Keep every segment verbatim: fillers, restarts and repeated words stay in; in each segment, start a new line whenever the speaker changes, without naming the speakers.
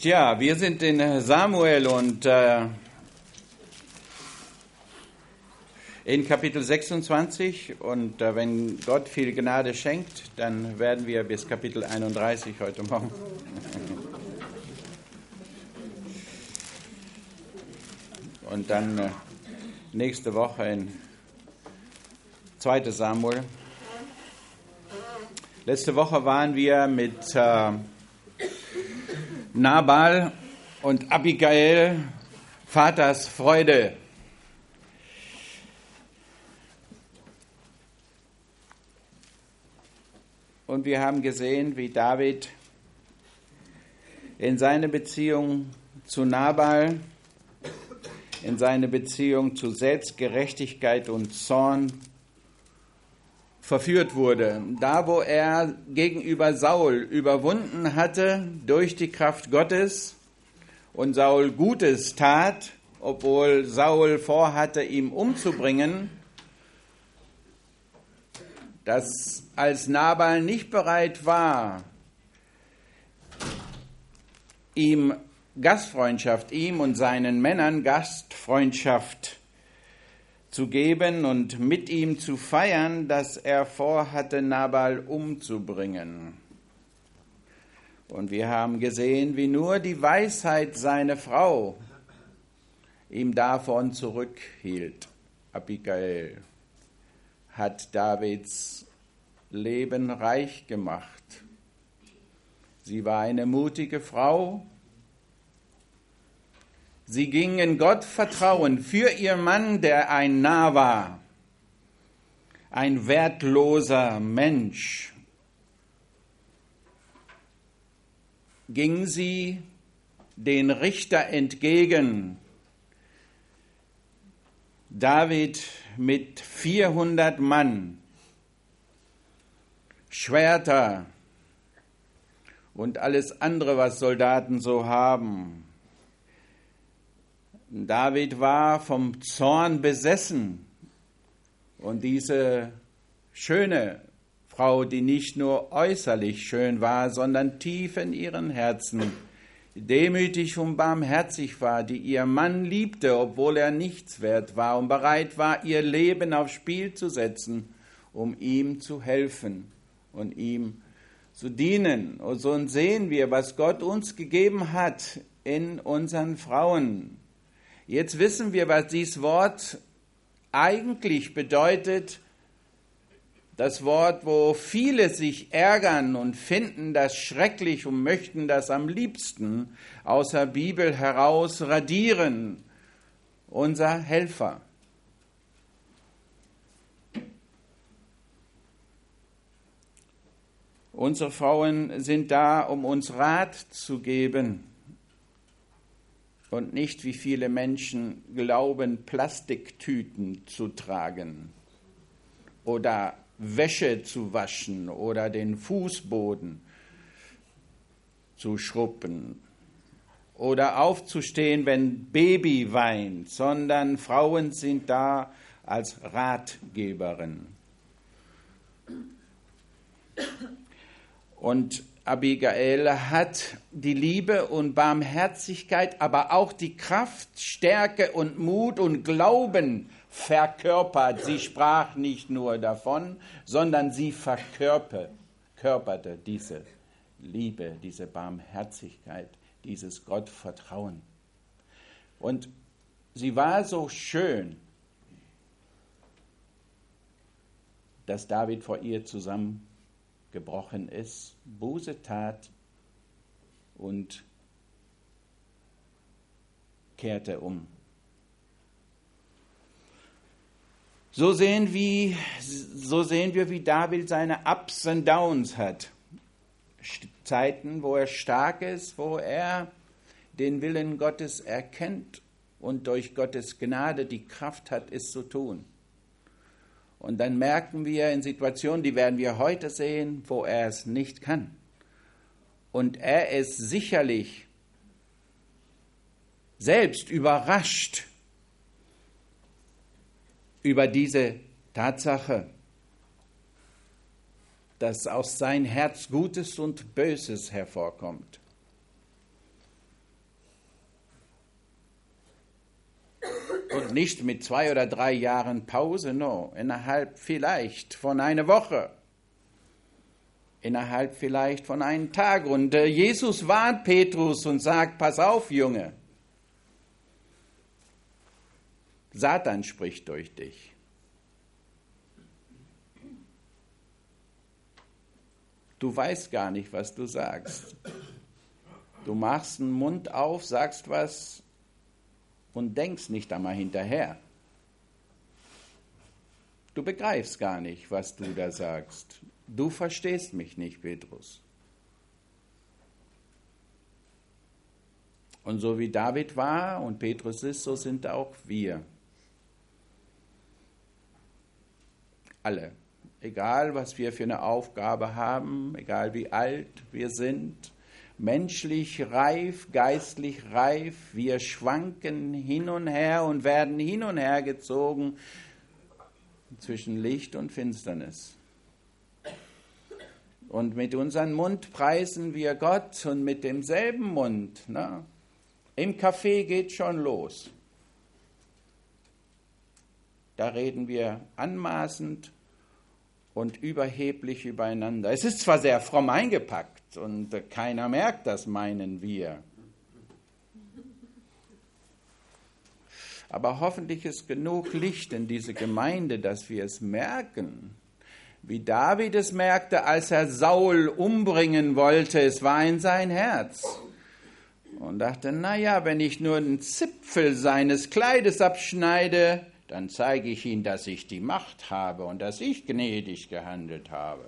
Tja, wir sind in Samuel und äh, in Kapitel sechsundzwanzig und äh, wenn Gott viel Gnade schenkt, dann werden wir bis Kapitel einunddreißig heute Morgen. Und dann äh, nächste Woche in zweiten Samuel. Letzte Woche waren wir mit äh, Nabal und Abigail, Vaters Freude. Und wir haben gesehen, wie David in seine Beziehung zu Nabal, in seine Beziehung zu Selbstgerechtigkeit und Zorn verführt wurde. Da, wo er gegenüber Saul überwunden hatte durch die Kraft Gottes und Saul Gutes tat, obwohl Saul vorhatte, ihn umzubringen, dass als Nabal nicht bereit war, ihm Gastfreundschaft, ihm und seinen Männern Gastfreundschaft zu geben und mit ihm zu feiern, dass er vorhatte, Nabal umzubringen. Und wir haben gesehen, wie nur die Weisheit seiner Frau ihm davon zurückhielt. Abigail hat Davids Leben reich gemacht. Sie war eine mutige Frau. Sie ging in Gott vertrauen für ihr Mann, der ein Narr war, ein wertloser Mensch. Ging sie den Richter entgegen. David mit vierhundert Mann, Schwerter und alles andere, was Soldaten so haben. David war vom Zorn besessen und diese schöne Frau, die nicht nur äußerlich schön war, sondern tief in ihren Herzen demütig und barmherzig war, die ihr Mann liebte, obwohl er nichts wert war und bereit war, ihr Leben aufs Spiel zu setzen, um ihm zu helfen und ihm zu dienen. Und so sehen wir, was Gott uns gegeben hat in unseren Frauen. Jetzt wissen wir, was dieses Wort eigentlich bedeutet. Das Wort, wo viele sich ärgern und finden das schrecklich und möchten das am liebsten aus der Bibel heraus radieren. Unser Helfer. Unsere Frauen sind da, um uns Rat zu geben. Und nicht, wie viele Menschen glauben, Plastiktüten zu tragen oder Wäsche zu waschen oder den Fußboden zu schrubben oder aufzustehen, wenn Baby weint, sondern Frauen sind da als Ratgeberin. Und Abigail hat die Liebe und Barmherzigkeit, aber auch die Kraft, Stärke und Mut und Glauben verkörpert. Sie sprach nicht nur davon, sondern sie verkörperte diese Liebe, diese Barmherzigkeit, dieses Gottvertrauen. Und sie war so schön, dass David vor ihr zusammengebrochen ist, Buße tat und kehrte um. So sehen, wie, so sehen wir, wie David seine Ups und Downs hat. Zeiten, wo er stark ist, wo er den Willen Gottes erkennt und durch Gottes Gnade die Kraft hat, es zu tun. Und dann merken wir in Situationen, die werden wir heute sehen, wo er es nicht kann. Und er ist sicherlich selbst überrascht über diese Tatsache, dass aus sein Herz Gutes und Böses hervorkommt. Und nicht mit zwei oder drei Jahren Pause, no, innerhalb vielleicht von einer Woche, innerhalb vielleicht von einem Tag. Und äh, Jesus warnt Petrus und sagt, pass auf, Junge, Satan spricht durch dich. Du weißt gar nicht, was du sagst. Du machst den Mund auf, sagst was und denkst nicht einmal hinterher. Du begreifst gar nicht, was du da sagst. Du verstehst mich nicht, Petrus. Und so wie David war und Petrus ist, so sind auch wir. Alle. Egal, was wir für eine Aufgabe haben, egal wie alt wir sind, menschlich reif, geistlich reif, wir schwanken hin und her und werden hin und her gezogen zwischen Licht und Finsternis. Und mit unserem Mund preisen wir Gott und mit demselben Mund, ne, im Café geht schon los. Da reden wir anmaßend und überheblich übereinander. Es ist zwar sehr fromm eingepackt und keiner merkt das, meinen wir. Aber hoffentlich ist genug Licht in diese Gemeinde, dass wir es merken. Wie David es merkte, als er Saul umbringen wollte, es war in sein Herz. Und dachte, naja, wenn ich nur einen Zipfel seines Kleides abschneide, dann zeige ich ihm, dass ich die Macht habe und dass ich gnädig gehandelt habe.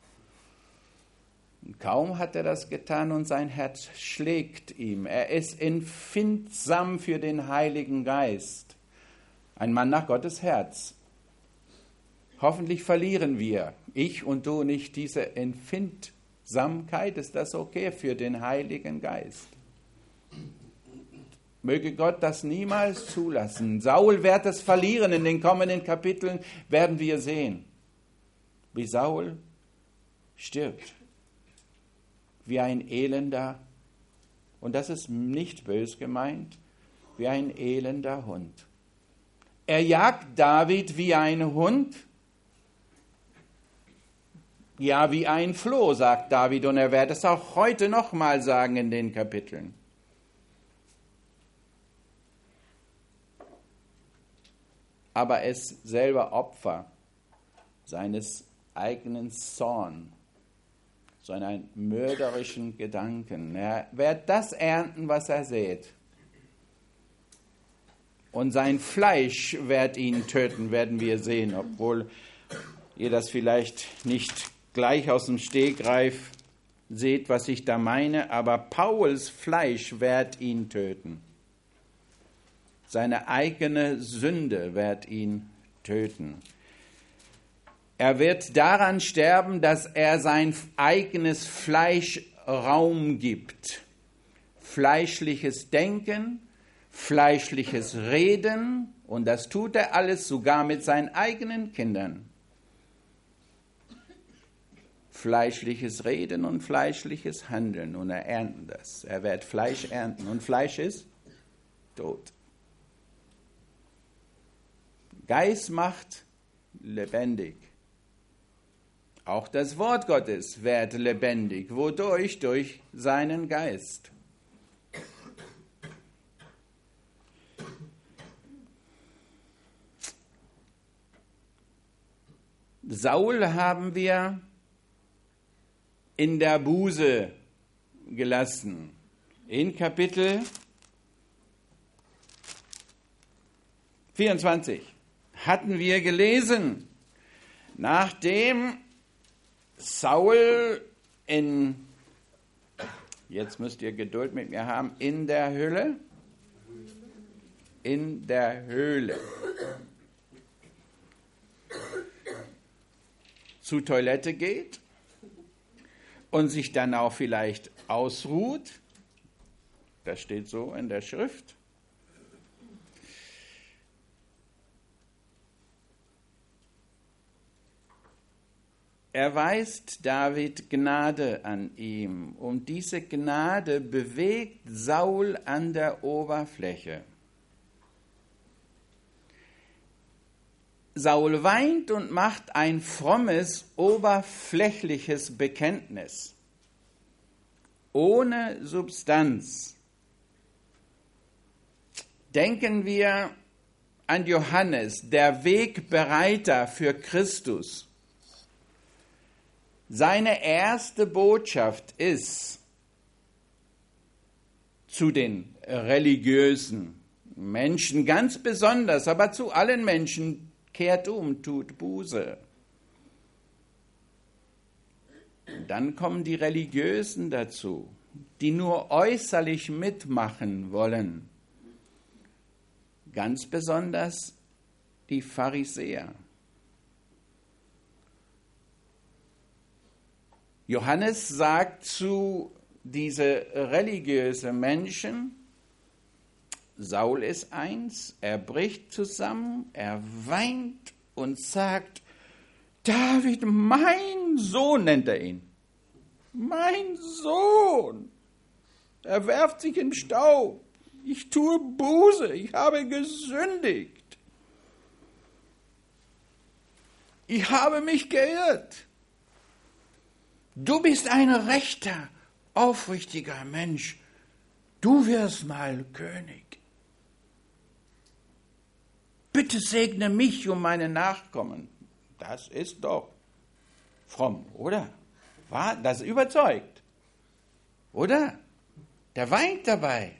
Und kaum hat er das getan und sein Herz schlägt ihm. Er ist empfindsam für den Heiligen Geist. Ein Mann nach Gottes Herz. Hoffentlich verlieren wir, ich und du, nicht diese Empfindsamkeit. Ist das okay für den Heiligen Geist? Möge Gott das niemals zulassen. Saul wird es verlieren. In den kommenden Kapiteln werden wir sehen, wie Saul stirbt. Wie ein elender, und das ist nicht bös gemeint, wie ein elender Hund. Er jagt David wie ein Hund. Ja, wie ein Floh, sagt David, und er wird es auch heute nochmal sagen in den Kapiteln. Aber er ist selber Opfer seines eigenen Zorn, so einen mörderischen Gedanken. Er wird das ernten, was er sät. Und sein Fleisch wird ihn töten, werden wir sehen, obwohl ihr das vielleicht nicht gleich aus dem Stegreif seht, was ich da meine, aber Pauls Fleisch wird ihn töten. Seine eigene Sünde wird ihn töten. Er wird daran sterben, dass er sein eigenes Fleisch Raum gibt. Fleischliches Denken, fleischliches Reden, und das tut er alles sogar mit seinen eigenen Kindern. Fleischliches Reden und fleischliches Handeln, und er erntet das. Er wird Fleisch ernten, und Fleisch ist tot. Geist macht lebendig. Auch das Wort Gottes wird lebendig. Wodurch? Durch seinen Geist. Saul haben wir in der Buße gelassen. In Kapitel vierundzwanzig hatten wir gelesen, nachdem Saul in, jetzt müsst ihr Geduld mit mir haben, in der Höhle, in der Höhle zur Toilette geht und sich dann auch vielleicht ausruht, das steht so in der Schrift, erweist David Gnade an ihm, und diese Gnade bewegt Saul an der Oberfläche. Saul weint und macht ein frommes, oberflächliches Bekenntnis, ohne Substanz. Denken wir an Johannes, der Wegbereiter für Christus. Seine erste Botschaft ist zu den religiösen Menschen ganz besonders, aber zu allen Menschen: Kehrt um, tut Buße. Und dann kommen die Religiösen dazu, die nur äußerlich mitmachen wollen. Ganz besonders die Pharisäer. Johannes sagt zu diese religiösen Menschen: Saul ist eins, er bricht zusammen, er weint und sagt: David, mein Sohn, nennt er ihn. Mein Sohn. Er werft sich in Staub. Ich tue Buße, ich habe gesündigt. Ich habe mich geirrt. Du bist ein rechter, aufrichtiger Mensch. Du wirst mal König. Bitte segne mich und meine Nachkommen. Das ist doch fromm, oder? Das überzeugt, oder? Der weint dabei.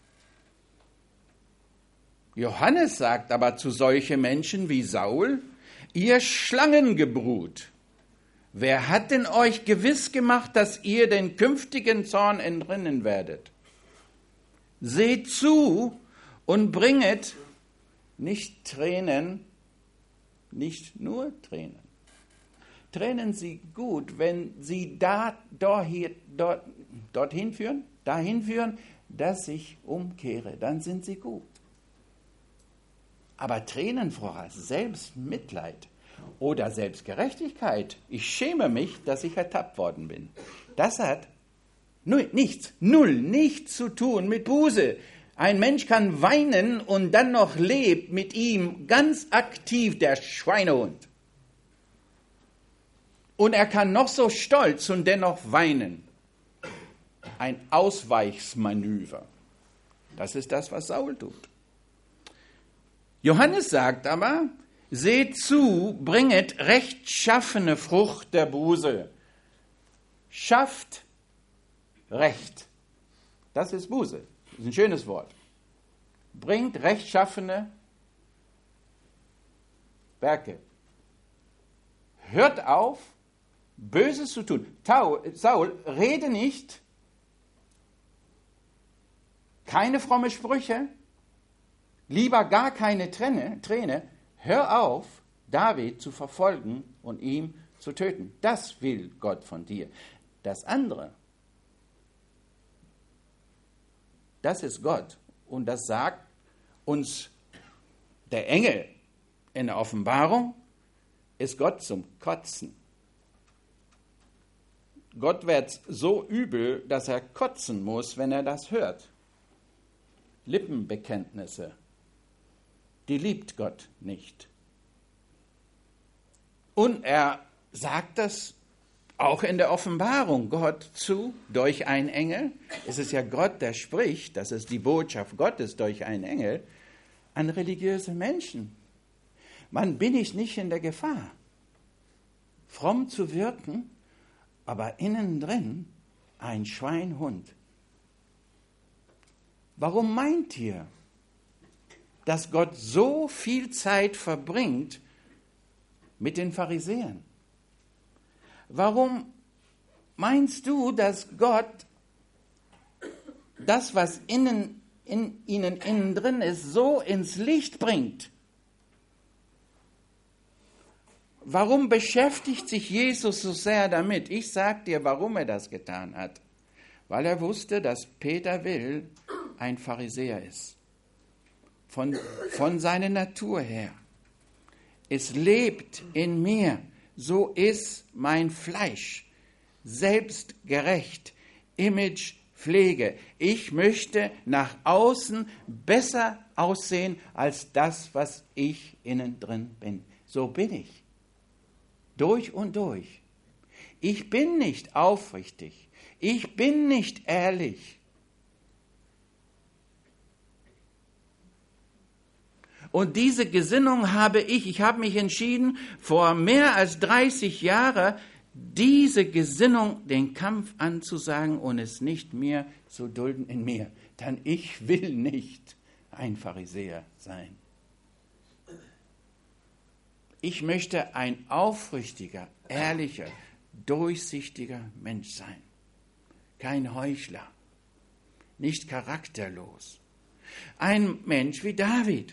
Johannes sagt aber zu solchen Menschen wie Saul: Ihr Schlangengebrut, wer hat denn euch gewiss gemacht, dass ihr den künftigen Zorn entrinnen werdet? Seht zu und bringet nicht Tränen, nicht nur Tränen. Tränen sie gut, wenn sie da, dort, dort, dorthin führen, dahin führen, dass ich umkehre, dann sind sie gut. Aber Tränen vor Selbstmitleid oder Selbstgerechtigkeit, ich schäme mich, dass ich ertappt worden bin, das hat null, nichts, null, nichts zu tun mit Buße. Ein Mensch kann weinen und dann noch lebt mit ihm ganz aktiv der Schweinehund. Und er kann noch so stolz und dennoch weinen. Ein Ausweichsmanöver. Das ist das, was Saul tut. Johannes sagt aber: Seht zu, bringet rechtschaffene Frucht der Buße. Schafft Recht. Das ist Buße. Das ist ein schönes Wort. Bringt rechtschaffene Werke. Hört auf, Böses zu tun. Saul, rede nicht, keine fromme Sprüche, lieber gar keine Träne, Träne. Hör auf, David zu verfolgen und ihn zu töten. Das will Gott von dir. Das andere, das ist Gott. Und das sagt uns der Engel in der Offenbarung, ist Gott zum Kotzen. Gott wird so übel, dass er kotzen muss, wenn er das hört. Lippenbekenntnisse, die liebt Gott nicht. Und er sagt das auch in der Offenbarung Gott zu, durch einen Engel. Es ist ja Gott, der spricht, das ist die Botschaft Gottes durch einen Engel, an religiöse Menschen. Man bin ich nicht in der Gefahr, fromm zu wirken, aber innen drin ein Schweinhund. Warum meint ihr, dass Gott so viel Zeit verbringt mit den Pharisäern? Warum meinst du, dass Gott das, was innen, in ihnen innen drin ist, so ins Licht bringt? Warum beschäftigt sich Jesus so sehr damit? Ich sage dir, warum er das getan hat. Weil er wusste, dass Peter Will ein Pharisäer ist. Von, von seiner Natur her. Es lebt in mir. So ist mein Fleisch. Selbstgerecht. Imagepflege. Ich möchte nach außen besser aussehen als das, was ich innen drin bin. So bin ich. Durch und durch. Ich bin nicht aufrichtig. Ich bin nicht ehrlich. Und diese Gesinnung habe ich, ich habe mich entschieden, vor mehr als dreißig Jahren, diese Gesinnung, den Kampf anzusagen und es nicht mehr zu dulden in mir. Denn ich will nicht ein Pharisäer sein. Ich möchte ein aufrichtiger, ehrlicher, durchsichtiger Mensch sein. Kein Heuchler, nicht charakterlos. Ein Mensch wie David,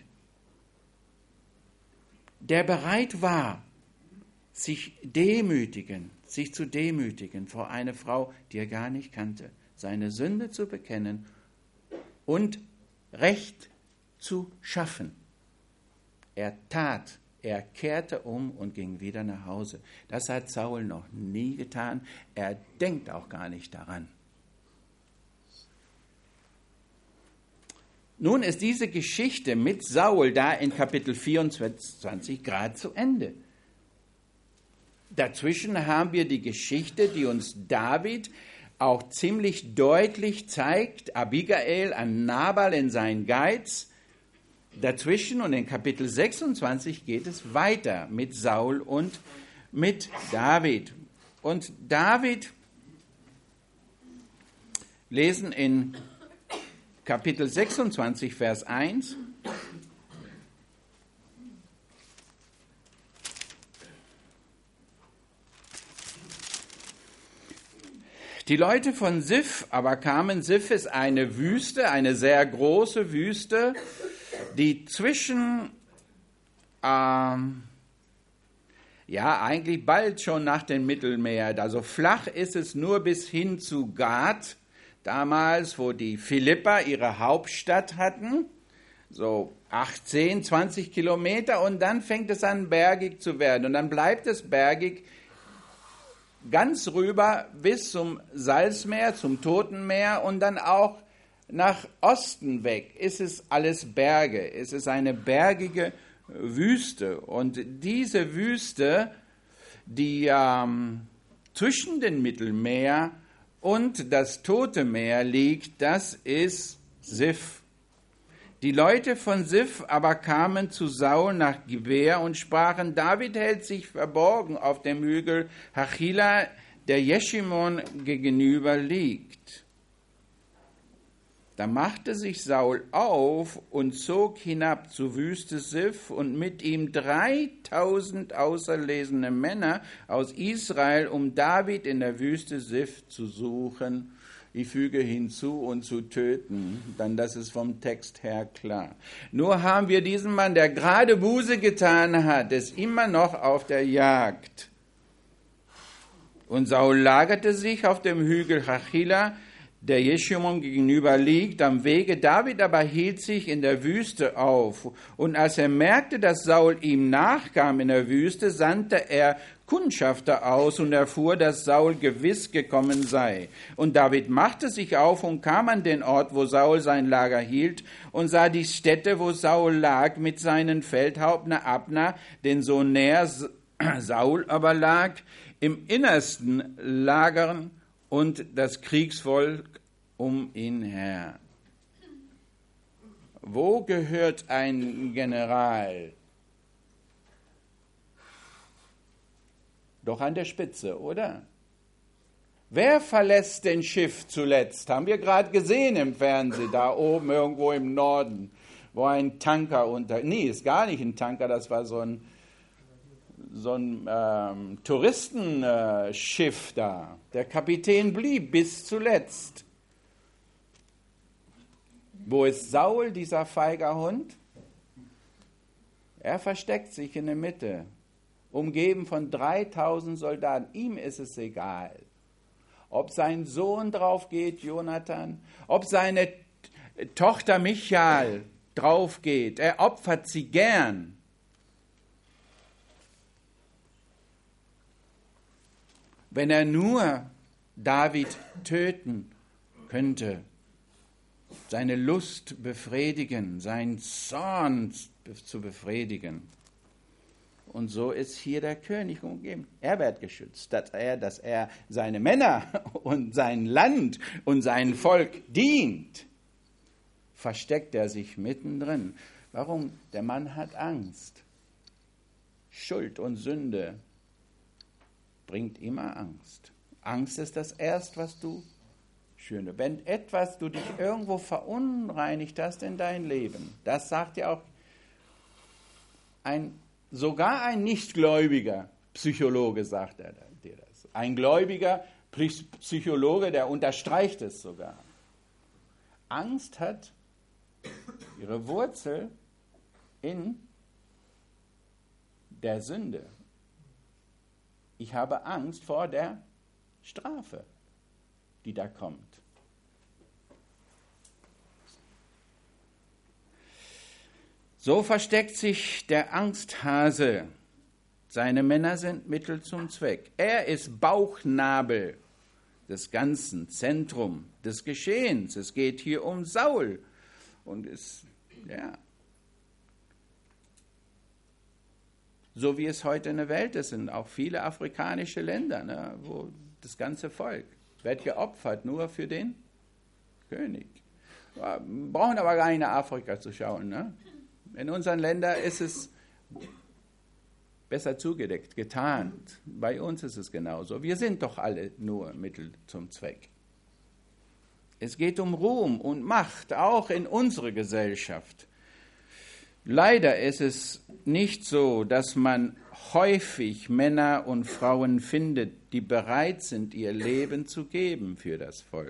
der bereit war, sich demütigen, sich zu demütigen vor einer Frau, die er gar nicht kannte, seine Sünde zu bekennen und Recht zu schaffen. Er tat, er kehrte um und ging wieder nach Hause. Das hat Saul noch nie getan. Er denkt auch gar nicht daran. Nun ist diese Geschichte mit Saul da in Kapitel vierundzwanzig gerade zu Ende. Dazwischen haben wir die Geschichte, die uns David auch ziemlich deutlich zeigt, Abigail an Nabal in seinen Geiz. Dazwischen und in Kapitel sechsundzwanzig geht es weiter mit Saul und mit David. Und David lesen in Kapitel sechsundzwanzig, Vers eins. Die Leute von Sif aber kamen. Sif ist eine Wüste, eine sehr große Wüste, die zwischen, ähm, ja, eigentlich bald schon nach dem Mittelmeer, also flach ist es nur bis hin zu Gad, damals, wo die Philipper ihre Hauptstadt hatten, so achtzehn, zwanzig Kilometer, und dann fängt es an, bergig zu werden. Und dann bleibt es bergig ganz rüber bis zum Salzmeer, zum Toten Meer, und dann auch nach Osten weg ist es alles Berge. Es ist eine bergige Wüste. Und diese Wüste, die ähm, zwischen dem Mittelmeer und das Tote Meer liegt, das ist Sif. Die Leute von Sif aber kamen zu Saul nach Gibea und sprachen, David hält sich verborgen auf dem Hügel Hachila, der Jeschimon gegenüber liegt. Da machte sich Saul auf und zog hinab zur Wüste Sif und mit ihm dreitausend auserlesene Männer aus Israel, um David in der Wüste Sif zu suchen. Ich füge hinzu und zu töten, dann das ist vom Text her klar. Nur haben wir diesen Mann, der gerade Buße getan hat, ist immer noch auf der Jagd. Und Saul lagerte sich auf dem Hügel Hachila, der Jeschimon gegenüber liegt, am Wege. David aber hielt sich in der Wüste auf. Und als er merkte, dass Saul ihm nachkam in der Wüste, sandte er Kundschafter aus und erfuhr, dass Saul gewiss gekommen sei. Und David machte sich auf und kam an den Ort, wo Saul sein Lager hielt, und sah die Stätte, wo Saul lag, mit seinen Feldhauptner Abner, den Sohn Ner. Saul aber lag im innersten Lagern und das Kriegsvolk um ihn her. Wo gehört ein General? Doch an der Spitze, oder? Wer verlässt den Schiff zuletzt? Haben wir gerade gesehen im Fernsehen, da oben irgendwo im Norden, wo ein Tanker unter... Nee, ist gar nicht ein Tanker, das war so ein, so ein ähm, Touristenschiff da. Der Kapitän blieb bis zuletzt. Wo ist Saul, dieser feiger Hund? Er versteckt sich in der Mitte, umgeben von dreitausend Soldaten. Ihm ist es egal, ob sein Sohn drauf geht, Jonathan, ob seine Tochter Michal drauf geht. Er opfert sie gern. Wenn er nur David töten könnte, seine Lust befriedigen, seinen Zorn zu befriedigen. Und so ist hier der König umgeben. Er wird geschützt, dass er, dass er seine Männer und sein Land und sein Volk dient. Versteckt er sich mittendrin. Warum? Der Mann hat Angst. Schuld und Sünde bringt immer Angst. Angst ist das Erste, was du schöne. Wenn etwas, du dich irgendwo verunreinigt hast in dein Leben, das sagt ja auch ein, sogar ein nichtgläubiger Psychologe sagt er dir das. Ein gläubiger Psychologe, der unterstreicht es sogar. Angst hat ihre Wurzel in der Sünde. Ich habe Angst vor der Strafe, die da kommt. So versteckt sich der Angsthase. Seine Männer sind Mittel zum Zweck. Er ist Bauchnabel des ganzen Zentrum des Geschehens. Es geht hier um Saul. Und es, ja, so wie es heute in der Welt ist, sind auch viele afrikanische Länder, ne, wo das ganze Volk wird geopfert, nur für den König. Wir brauchen aber gar nicht nach Afrika zu schauen. Ne? In unseren Ländern ist es besser zugedeckt, getarnt. Bei uns ist es genauso. Wir sind doch alle nur Mittel zum Zweck. Es geht um Ruhm und Macht, auch in unserer Gesellschaft. Leider ist es nicht so, dass man häufig Männer und Frauen findet, die bereit sind, ihr Leben zu geben für das Volk.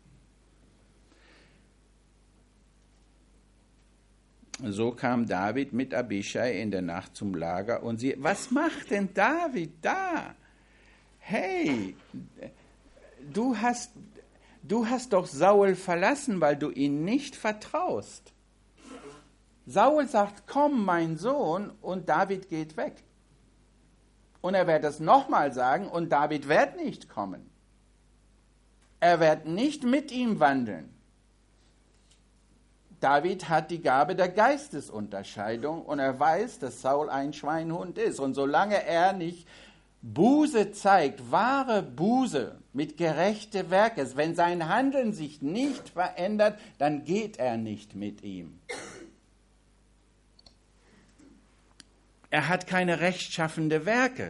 So kam David mit Abischai in der Nacht zum Lager und sie, was macht denn David da? Hey, du hast, du hast doch Saul verlassen, weil du ihm nicht vertraust. Saul sagt, komm, mein Sohn, und David geht weg. Und er wird es nochmal sagen, und David wird nicht kommen. Er wird nicht mit ihm wandeln. David hat die Gabe der Geistesunterscheidung und er weiß, dass Saul ein Schweinhund ist. Und solange er nicht Buße zeigt, wahre Buße mit gerechten Werken, wenn sein Handeln sich nicht verändert, dann geht er nicht mit ihm. Er hat keine rechtschaffende Werke.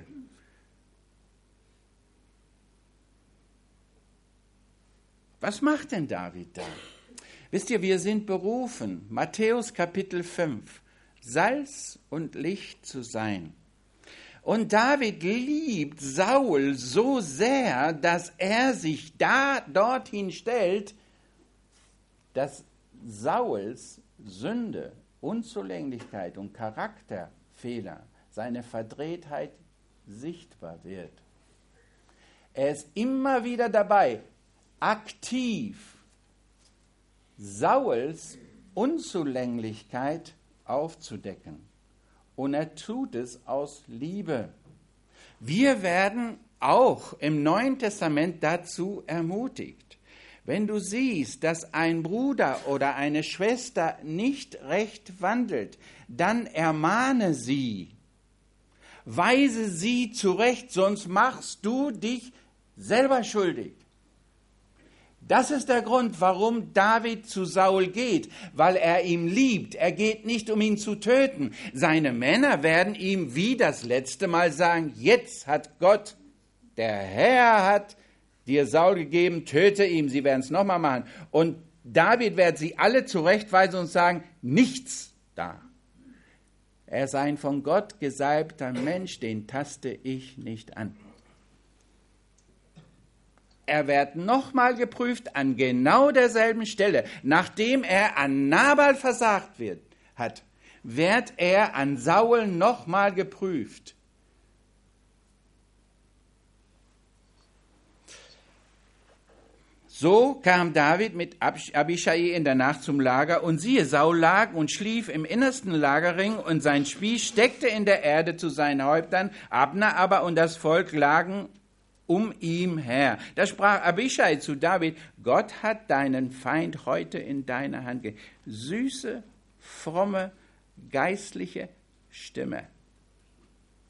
Was macht denn David da? Wisst ihr, wir sind berufen, Matthäus Kapitel fünf, Salz und Licht zu sein. Und David liebt Saul so sehr, dass er sich da dorthin stellt, dass Sauls Sünde, Unzulänglichkeit und Charakterfehler, seine Verdrehtheit sichtbar wird. Er ist immer wieder dabei, aktiv Sauls Unzulänglichkeit aufzudecken. Und er tut es aus Liebe. Wir werden auch im Neuen Testament dazu ermutigt. Wenn du siehst, dass ein Bruder oder eine Schwester nicht recht wandelt, dann ermahne sie. Weise sie zurecht, sonst machst du dich selber schuldig. Das ist der Grund, warum David zu Saul geht, weil er ihn liebt. Er geht nicht, um ihn zu töten. Seine Männer werden ihm wie das letzte Mal sagen, jetzt hat Gott, der Herr hat dir Saul gegeben, töte ihn. Sie werden es nochmal machen. Und David wird sie alle zurechtweisen und sagen, nichts da. Er ist ein von Gott gesalbter Mensch, den taste ich nicht an. Er wird nochmal geprüft an genau derselben Stelle. Nachdem er an Nabal versagt wird, hat, wird er an Saul nochmal geprüft. So kam David mit Abischai in der Nacht zum Lager und siehe, Saul lag und schlief im innersten Lagerring und sein Spieß steckte in der Erde zu seinen Häuptern. Abner aber und das Volk lagen um ihm her. Da sprach Abischai zu David, Gott hat deinen Feind heute in deine Hand gegeben. Süße, fromme, geistliche Stimme.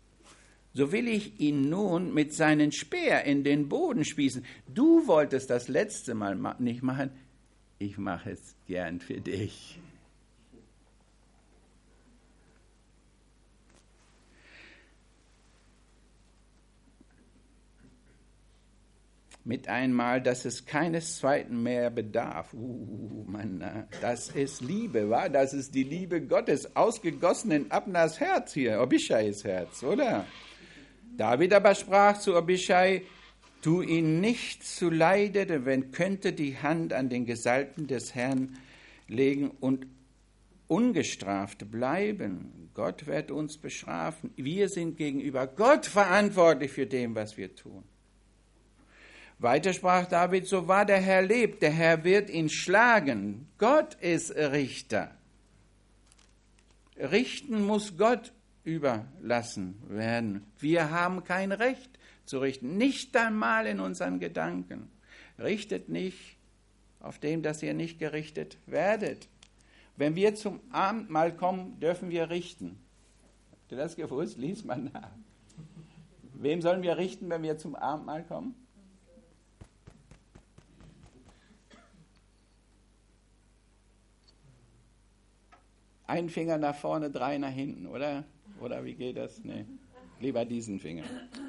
so will ich ihn nun mit seinen Speer in den Boden spießen. Du wolltest das letzte Mal nicht machen, ich mache es gern für dich. Mit einmal, dass es keines Zweiten mehr bedarf. Uh, Mann, das ist Liebe, wa? Das ist die Liebe Gottes, ausgegossen in Abners Herz hier, Abischais Herz, oder? David aber sprach zu Abischai, tu ihn nicht zuleide, denn wenn könnte die Hand an den Gesalbten des Herrn legen und ungestraft bleiben. Gott wird uns bestrafen. Wir sind gegenüber Gott verantwortlich für dem, was wir tun. Weiter sprach David, so wahr der Herr lebt, der Herr wird ihn schlagen. Gott ist Richter. Richten muss Gott überlassen werden. Wir haben kein Recht zu richten, nicht einmal in unseren Gedanken. Richtet nicht auf dem, dass ihr nicht gerichtet werdet. Wenn wir zum Abendmahl kommen, dürfen wir richten. Habt ihr das gewusst? Lies mal nach. Wem sollen wir richten, wenn wir zum Abendmahl kommen? Ein Finger nach vorne, drei nach hinten, oder? Oder wie geht das? Nee, lieber diesen Finger.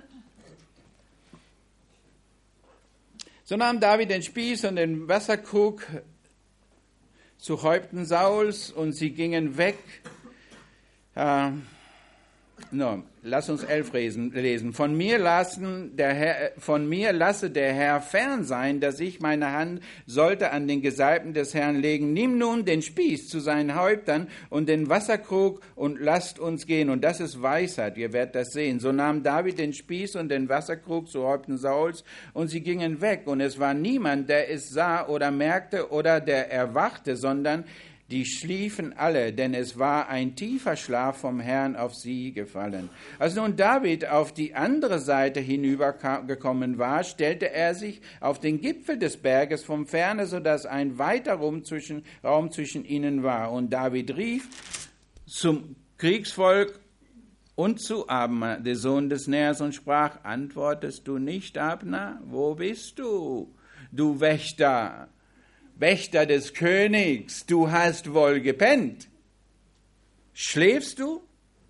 So nahm David den Spieß und den Wasserkrug zu Häupten Sauls und sie gingen weg. Äh, no, lass uns elf lesen. Von mir, lassen der Herr, von mir lasse der Herr fern sein, dass ich meine Hand sollte an den Gesalbten des Herrn legen. Nimm nun den Spieß zu seinen Häuptern und den Wasserkrug und lasst uns gehen. Und das ist Weisheit, ihr werdet das sehen. So nahm David den Spieß und den Wasserkrug zu Häupten Sauls und sie gingen weg. Und es war niemand, der es sah oder merkte oder der erwachte, sondern die schliefen alle, denn es war ein tiefer Schlaf vom Herrn auf sie gefallen. Als nun David auf die andere Seite hinübergekommen war, stellte er sich auf den Gipfel des Berges vom Ferne, sodass ein weiter Raum zwischen, Raum zwischen ihnen war. Und David rief zum Kriegsvolk und zu Abner, der Sohn des Ners, und sprach, antwortest du nicht, Abner? Wo bist du, du Wächter? Wächter des Königs, du hast wohl gepennt. Schläfst du?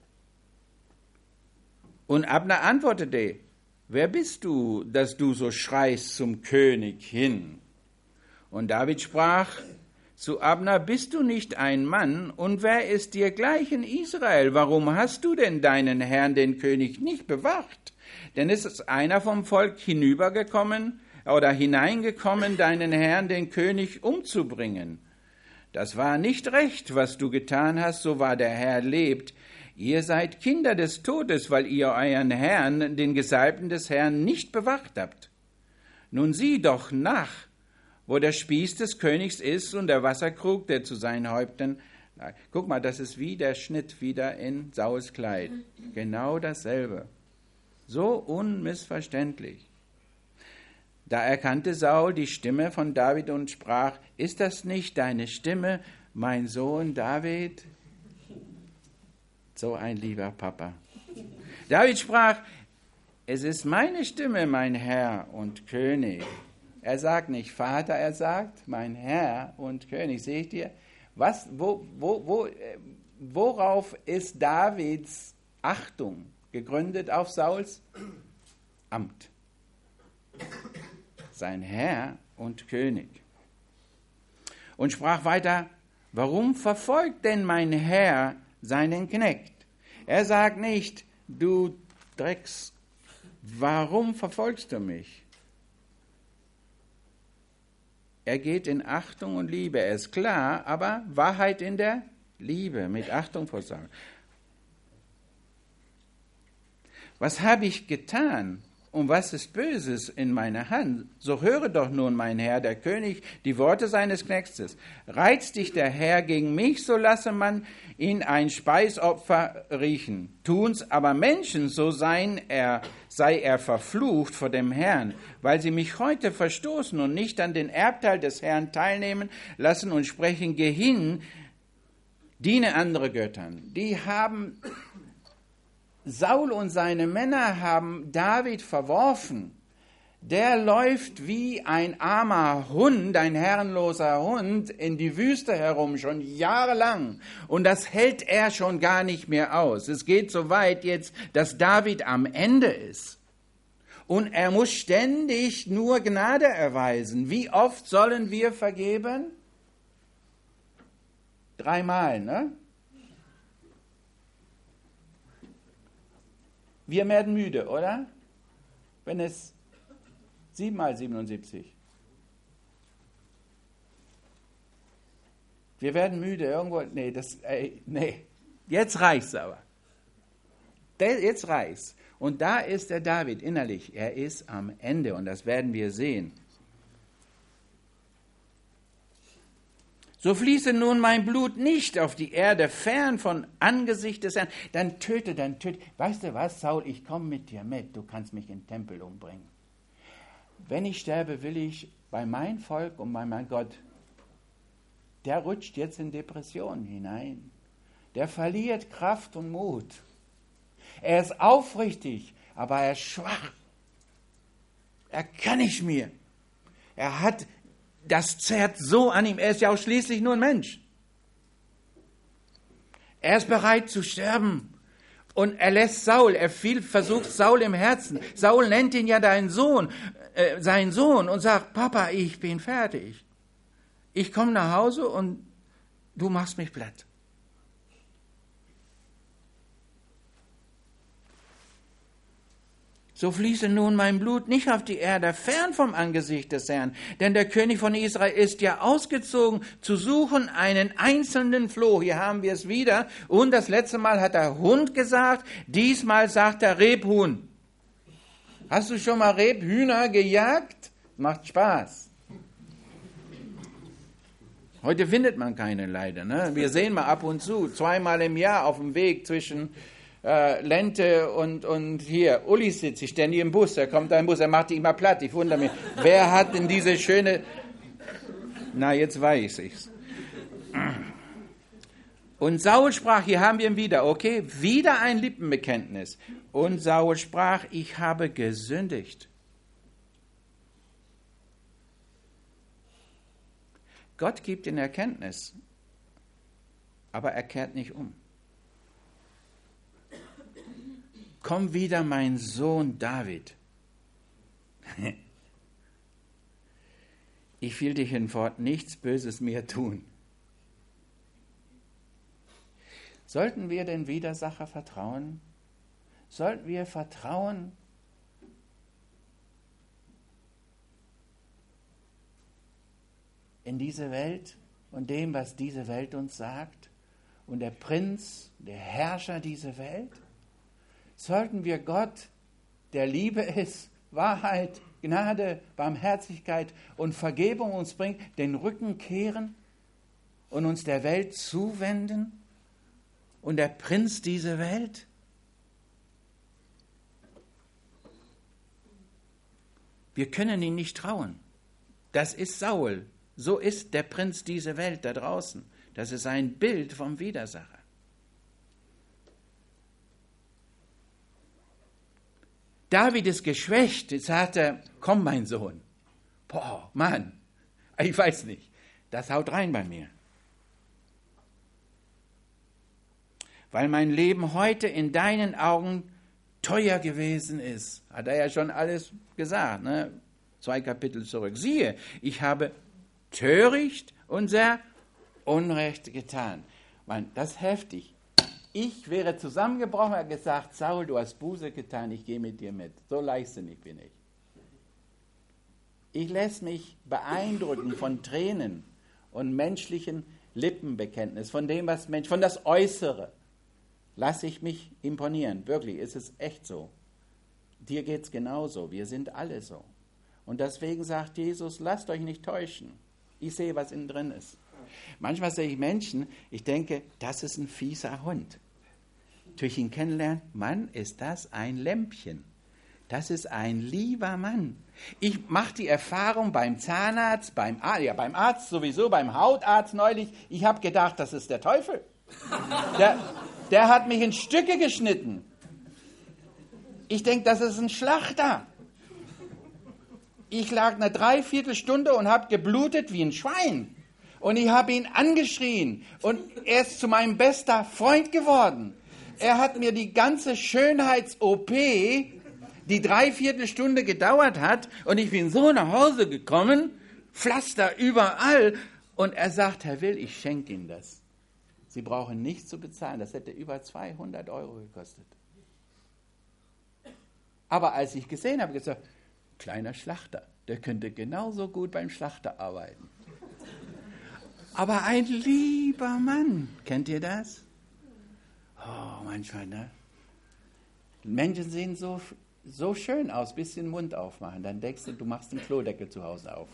Und Abner antwortete, wer bist du, dass du so schreist zum König hin? Und David sprach zu Abner, bist du nicht ein Mann, und wer ist dir gleich in Israel? Warum hast du denn deinen Herrn, den König, nicht bewacht? Denn es ist einer vom Volk hinübergekommen, oder hineingekommen, deinen Herrn, den König, umzubringen. Das war nicht recht, was du getan hast, so wahr der Herr lebt. Ihr seid Kinder des Todes, weil ihr euren Herrn, den Gesalbten des Herrn, nicht bewacht habt. Nun sieh doch nach, wo der Spieß des Königs ist und der Wasserkrug, der zu seinen Häuptern. Guck mal, das ist wie der Schnitt wieder in Sauls Kleid. Genau dasselbe. So unmissverständlich. Da erkannte Saul die Stimme von David und sprach, ist das nicht deine Stimme, mein Sohn David? So ein lieber Papa. David sprach, es ist meine Stimme, mein Herr und König. Er sagt nicht Vater, er sagt, mein Herr und König. Seht ihr, was, wo, wo, wo, worauf ist Davids Achtung gegründet? Auf Sauls Amt. Sein Herr und König. Und sprach weiter, warum verfolgt denn mein Herr seinen Knecht? Er sagt nicht, du Drecks, warum verfolgst du mich? Er geht in Achtung und Liebe, er ist klar, aber Wahrheit in der Liebe, mit Achtung vor Saul. Was habe ich getan? Und was ist Böses in meiner Hand? So höre doch nun, mein Herr, der König, die Worte seines Knechtes. Reizt dich der Herr gegen mich, so lasse man ihn ein Speisopfer riechen. Tun's aber Menschen, so sein er, sei er verflucht vor dem Herrn, weil sie mich heute verstoßen und nicht an den Erbteil des Herrn teilnehmen lassen und sprechen, geh hin, diene andere Göttern. Die haben Saul und seine Männer haben David verworfen. Der läuft wie ein armer Hund, ein herrenloser Hund, in die Wüste herum, schon jahrelang. Und das hält er schon gar nicht mehr aus. Es geht so weit jetzt, dass David am Ende ist. Und er muss ständig nur Gnade erweisen. Wie oft sollen wir vergeben? Dreimal, ne? Wir werden müde, oder? Wenn es siebenmal siebenundsiebzig. Wir werden müde irgendwo. Nee, das, ey, nee. Jetzt reicht's aber. Jetzt reicht's. Und da ist der David innerlich. Er ist am Ende und das werden wir sehen. So fließe nun mein Blut nicht auf die Erde, fern von Angesicht des Herrn. Dann töte, dann töte. Weißt du was, Saul, ich komme mit dir mit. Du kannst mich in den Tempel umbringen. Wenn ich sterbe, will ich bei meinem Volk und bei meinem Gott, der rutscht jetzt in Depressionen hinein. Der verliert Kraft und Mut. Er ist aufrichtig, aber er ist schwach. Er kann nicht mehr. Er hat, das zerrt so an ihm. Er ist ja auch schließlich nur ein Mensch. Er ist bereit zu sterben. Und er lässt Saul, er viel versucht Saul im Herzen. Saul nennt ihn ja deinen Sohn, äh, seinen Sohn und sagt, Papa, ich bin fertig. Ich komme nach Hause und du machst mich platt. So fließe nun mein Blut nicht auf die Erde, fern vom Angesicht des Herrn. Denn der König von Israel ist ja ausgezogen, zu suchen einen einzelnen Floh. Hier haben wir es wieder. Und das letzte Mal hat er Hund gesagt, diesmal sagt er Rebhuhn. Hast du schon mal Rebhühner gejagt? Macht Spaß. Heute findet man keine leider. Ne? Wir sehen mal ab und zu, zweimal im Jahr auf dem Weg zwischen Äh, Lente und, und hier, Uli sitzt, ich ständig im Bus, da kommt ein Bus, er macht die immer platt, ich wundere mich, wer hat denn diese schöne, na jetzt weiß ich's. Und Saul sprach, hier haben wir ihn wieder, okay, wieder ein Lippenbekenntnis. Und Saul sprach, ich habe gesündigt. Gott gibt ihn Erkenntnis, aber er kehrt nicht um. Komm wieder, mein Sohn David. Ich will dich hinfort nichts Böses mehr tun. Sollten wir den Widersacher vertrauen? Sollten wir vertrauen, in diese Welt und dem, was diese Welt uns sagt? Und der Prinz, der Herrscher dieser Welt? Sollten wir Gott, der Liebe ist, Wahrheit, Gnade, Barmherzigkeit und Vergebung uns bringt, den Rücken kehren und uns der Welt zuwenden? Und der Prinz dieser Welt? Wir können ihn nicht trauen. Das ist Saul. So ist der Prinz dieser Welt da draußen. Das ist ein Bild vom Widersacher. David ist geschwächt. Jetzt sagt er, komm mein Sohn. Boah, Mann, ich weiß nicht. Das haut rein bei mir. Weil mein Leben heute in deinen Augen teuer gewesen ist. Hat er ja schon alles gesagt, ne? Zwei Kapitel zurück. Siehe, ich habe töricht und sehr Unrecht getan. Mann, das ist heftig. Ich wäre zusammengebrochen und gesagt, Saul, du hast Buße getan, ich gehe mit dir mit. So leichtsinnig bin ich. Ich lasse mich beeindrucken von Tränen und menschlichen Lippenbekenntnis, von dem, was Mensch, von das Äußere. Lasse ich mich imponieren. Wirklich, ist es echt so. Dir geht es genauso. Wir sind alle so. Und deswegen sagt Jesus, lasst euch nicht täuschen. Ich sehe, was innen drin ist. Manchmal sehe ich Menschen, ich denke, das ist ein fieser Hund. Durch ihn kennenlernen, Mann, ist das ein Lämpchen. Das ist ein lieber Mann. Ich mache die Erfahrung beim Zahnarzt, beim Arzt, ja, beim Arzt sowieso, beim Hautarzt neulich. Ich habe gedacht, das ist der Teufel. Der, der hat mich in Stücke geschnitten. Ich denke, das ist ein Schlachter. Ich lag eine Dreiviertelstunde und habe geblutet wie ein Schwein. Und ich habe ihn angeschrien. Und er ist zu meinem bester Freund geworden. Er hat mir die ganze Schönheits-O P, die Dreiviertelstunde gedauert hat, und ich bin so nach Hause gekommen, Pflaster überall. Und er sagt, Herr Will, ich schenke Ihnen das. Sie brauchen nichts zu bezahlen. Das hätte über zweihundert Euro gekostet. Aber als ich gesehen habe, gesagt, kleiner Schlachter, der könnte genauso gut beim Schlachter arbeiten. Aber ein lieber Mann, kennt ihr das? Oh, manchmal, ne? Menschen sehen so, so schön aus, bis sie den Mund aufmachen. Dann denkst du, du machst den Klodeckel zu Hause auf.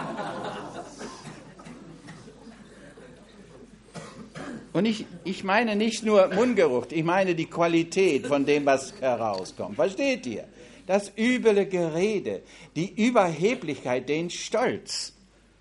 Und ich, ich meine nicht nur Mundgeruch, ich meine die Qualität von dem, was herauskommt. Versteht ihr? Das üble Gerede, die Überheblichkeit, den Stolz.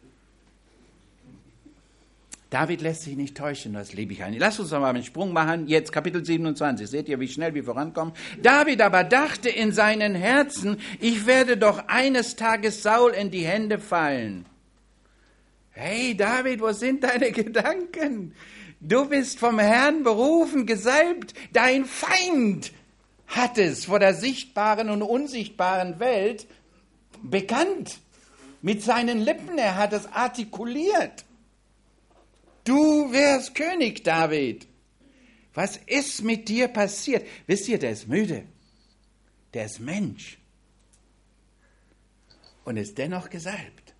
David lässt sich nicht täuschen, das liebe ich eigentlich. Lasst uns doch mal einen Sprung machen. Jetzt Kapitel siebenundzwanzig. Seht ihr, wie schnell wir vorankommen? David aber dachte in seinen Herzen, ich werde doch eines Tages Saul in die Hände fallen. Hey David, wo sind deine Gedanken? Du bist vom Herrn berufen, gesalbt. Dein Feind hat es vor der sichtbaren und unsichtbaren Welt bekannt. Mit seinen Lippen, er hat es artikuliert. Du wärst König, David. Was ist mit dir passiert? Wisst ihr, der ist müde. Der ist Mensch. Und ist dennoch gesalbt.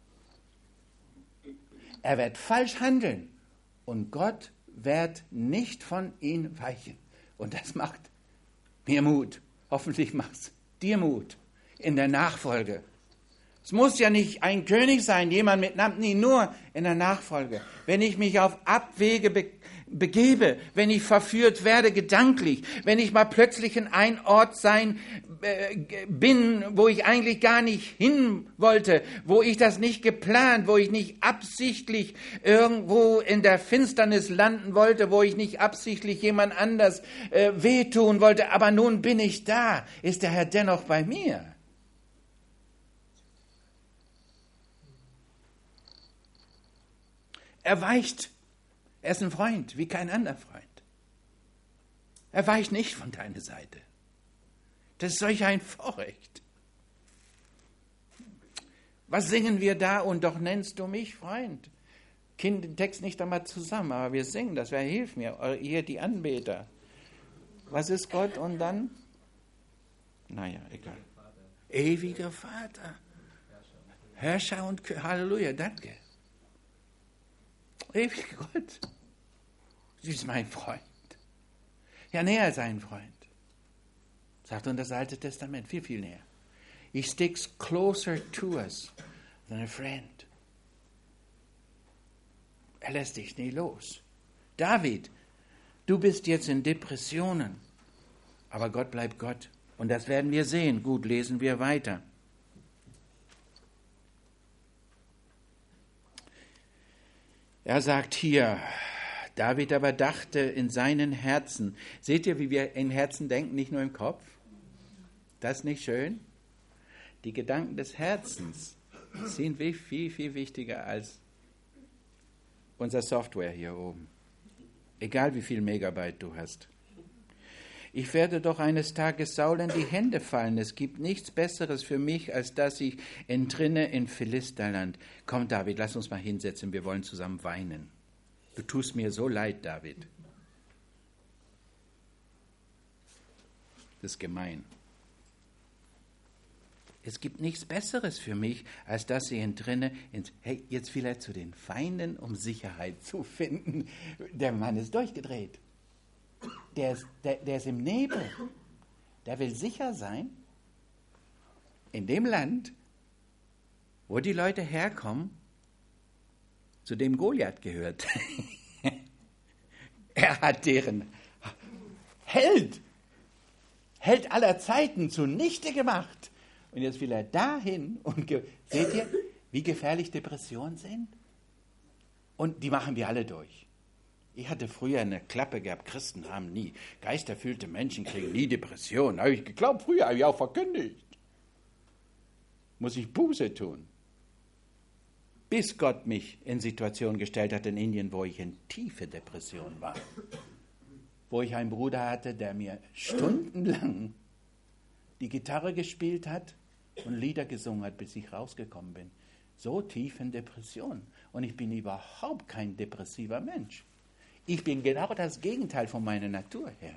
Er wird falsch handeln. Und Gott wird nicht von ihm weichen. Und das macht mir Mut. Hoffentlich macht es dir Mut in der Nachfolge. Es muss ja nicht ein König sein, jemand mit Namen, nee, nur in der Nachfolge. Wenn ich mich auf Abwege be- begebe, wenn ich verführt werde gedanklich, wenn ich mal plötzlich in ein Ort sein äh, bin, wo ich eigentlich gar nicht hin wollte, wo ich das nicht geplant, wo ich nicht absichtlich irgendwo in der Finsternis landen wollte, wo ich nicht absichtlich jemand anders äh, wehtun wollte, aber nun bin ich da, ist der Herr dennoch bei mir. Er weicht. Er ist ein Freund, wie kein anderer Freund. Er weicht nicht von deiner Seite. Das ist solch ein Vorrecht. Was singen wir da? Und doch nennst du mich Freund. Kind den Text nicht einmal zusammen, aber wir singen das. Wer hilft mir? Ihr, die Anbeter. Was ist Gott und dann? Naja, egal. Ewiger Vater. Herrscher und König. Halleluja, danke. Ewiger Gott, sie ist mein Freund. Ja, näher als ein Freund. Sagt uns das Alte Testament, viel, viel näher. He sticks closer to us than a friend. Er lässt dich nie los. David, du bist jetzt in Depressionen, aber Gott bleibt Gott. Und das werden wir sehen. Gut, lesen wir weiter. Er sagt hier, David aber dachte in seinen Herzen. Seht ihr, wie wir im Herzen denken, nicht nur im Kopf? Das ist nicht schön? Die Gedanken des Herzens sind viel, viel, viel wichtiger als unsere Software hier oben. Egal wie viel Megabyte du hast. Ich werde doch eines Tages Saul in die Hände fallen. Es gibt nichts Besseres für mich, als dass ich entrinne in Philisterland. Komm, David, lass uns mal hinsetzen. Wir wollen zusammen weinen. Du tust mir so leid, David. Das ist gemein. Es gibt nichts Besseres für mich, als dass ich entrinne. Ins, hey, jetzt vielleicht zu den Feinden, um Sicherheit zu finden. Der Mann ist durchgedreht. Der ist, der, der ist im Nebel. Der will sicher sein in dem Land, wo die Leute herkommen, zu dem Goliath gehört. Er hat deren Held, Held aller Zeiten zunichte gemacht. Und jetzt will er dahin und ge- seht ihr, wie gefährlich Depressionen sind? Und die machen wir alle durch. Ich hatte früher eine Klappe gehabt, Christen haben nie, geisterfüllte Menschen kriegen nie Depressionen. Habe ich geglaubt, früher habe ich auch verkündigt. Muss ich Buße tun. Bis Gott mich in Situationen gestellt hat in Indien, wo ich in tiefe Depression war. Wo ich einen Bruder hatte, der mir stundenlang die Gitarre gespielt hat und Lieder gesungen hat, bis ich rausgekommen bin. So tief in Depression. Und ich bin überhaupt kein depressiver Mensch. Ich bin genau das Gegenteil von meiner Natur her.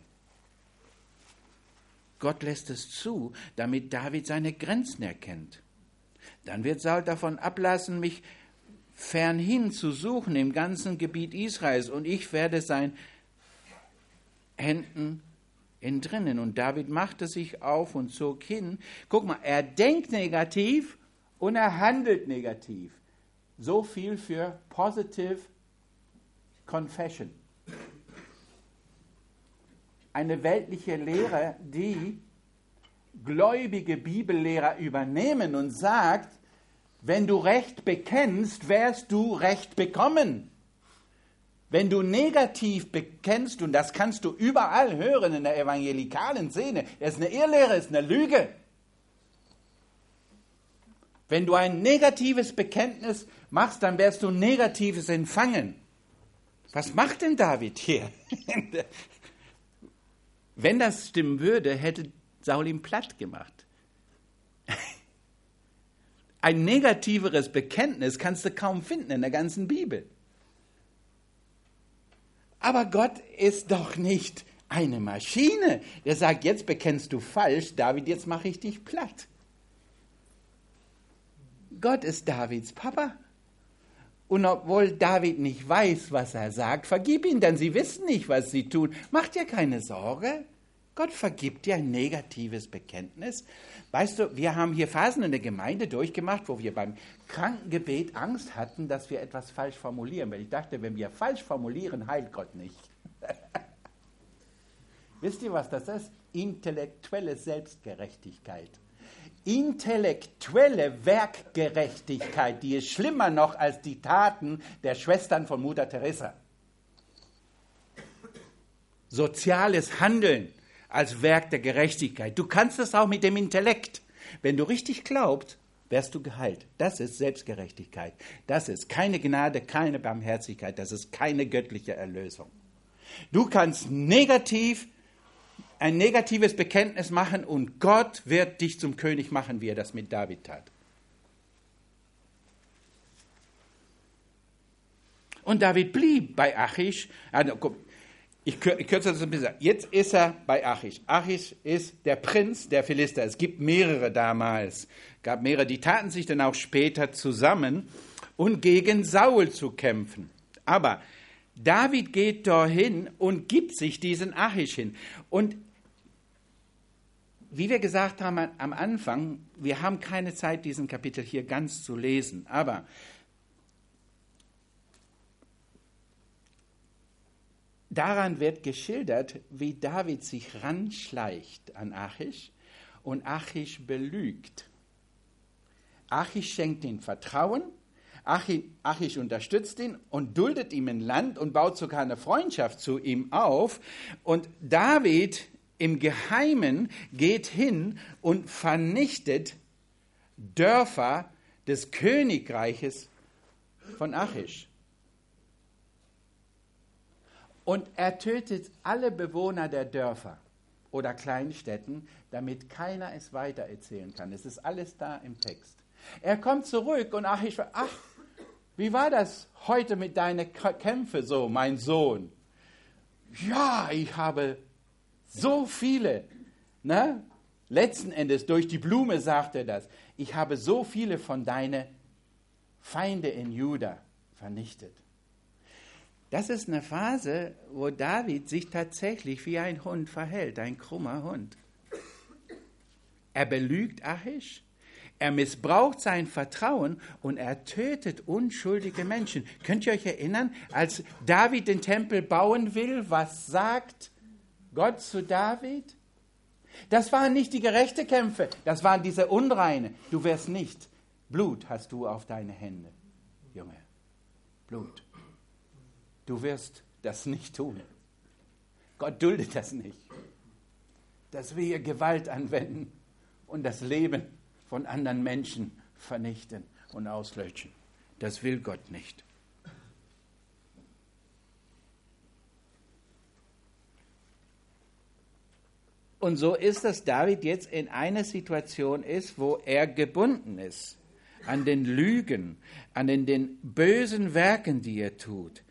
Gott lässt es zu, damit David seine Grenzen erkennt. Dann wird Saul davon ablassen, mich fernhin zu suchen im ganzen Gebiet Israels, und ich werde sein Händen entrinnen. Und David machte sich auf und zog hin. Guck mal, er denkt negativ und er handelt negativ. So viel für Positive Confession. Eine weltliche Lehre, die gläubige Bibellehrer übernehmen und sagt, wenn du Recht bekennst, wirst du Recht bekommen. Wenn du negativ bekennst, und das kannst du überall hören in der evangelikalen Szene, das ist eine Irrlehre, das ist eine Lüge. Wenn du ein negatives Bekenntnis machst, dann wirst du Negatives empfangen. Was macht denn David hier? Wenn das stimmen würde, hätte Saul ihn platt gemacht. Ein negativeres Bekenntnis kannst du kaum finden in der ganzen Bibel. Aber Gott ist doch nicht eine Maschine, der sagt, jetzt bekennst du falsch, David, jetzt mache ich dich platt. Gott ist Davids Papa. Und obwohl David nicht weiß, was er sagt, vergib ihn, denn sie wissen nicht, was sie tun. Mach dir keine Sorge. Gott vergibt dir ein negatives Bekenntnis. Weißt du, wir haben hier Phasen in der Gemeinde durchgemacht, wo wir beim Krankengebet Angst hatten, dass wir etwas falsch formulieren. Weil ich dachte, wenn wir falsch formulieren, heilt Gott nicht. Wisst ihr, was das ist? Intellektuelle Selbstgerechtigkeit. Intellektuelle Werkgerechtigkeit, die ist schlimmer noch als die Taten der Schwestern von Mutter Teresa. Soziales Handeln als Werk der Gerechtigkeit. Du kannst es auch mit dem Intellekt. Wenn du richtig glaubst, wirst du geheilt. Das ist Selbstgerechtigkeit. Das ist keine Gnade, keine Barmherzigkeit. Das ist keine göttliche Erlösung. Du kannst negativ ein negatives Bekenntnis machen und Gott wird dich zum König machen, wie er das mit David tat. Und David blieb bei Achish. Also, guck, ich kürze das ein bisschen. Jetzt ist er bei Achish. Achish ist der Prinz der Philister. Es gibt mehrere damals. Es gab mehrere, die taten sich dann auch später zusammen, um gegen Saul zu kämpfen. Aber David geht dorthin und gibt sich diesen Achish hin. Und wie wir gesagt haben am Anfang, wir haben keine Zeit, diesen Kapitel hier ganz zu lesen, aber daran wird geschildert, wie David sich ranschleicht an Achish und Achish belügt. Achish schenkt ihm Vertrauen, Achish unterstützt ihn und duldet ihm ein Land und baut sogar eine Freundschaft zu ihm auf. Und David im Geheimen geht hin und vernichtet Dörfer des Königreiches von Achish. Und er tötet alle Bewohner der Dörfer oder Kleinstädten, damit keiner es weitererzählen kann. Es ist alles da im Text. Er kommt zurück und Achish sagt, ach, wie war das heute mit deinen Kämpfen so, mein Sohn? Ja, ich habe so viele. Ne? Letzten Endes, durch die Blume sagt er das. Ich habe so viele von deinen Feinden in Juda vernichtet. Das ist eine Phase, wo David sich tatsächlich wie ein Hund verhält, ein krummer Hund. Er belügt Achish, er missbraucht sein Vertrauen und er tötet unschuldige Menschen. Könnt ihr euch erinnern, als David den Tempel bauen will, was sagt Gott zu David? Das waren nicht die gerechten Kämpfe, das waren diese unreine. Du wirst nicht, Blut hast du auf deine Hände, Junge, Blut. Du wirst das nicht tun. Gott duldet das nicht, dass wir hier Gewalt anwenden und das Leben von anderen Menschen vernichten und auslöschen. Das will Gott nicht. Und so ist, dass David jetzt in einer Situation ist, wo er gebunden ist an den Lügen, an den, den bösen Werken, die er tut.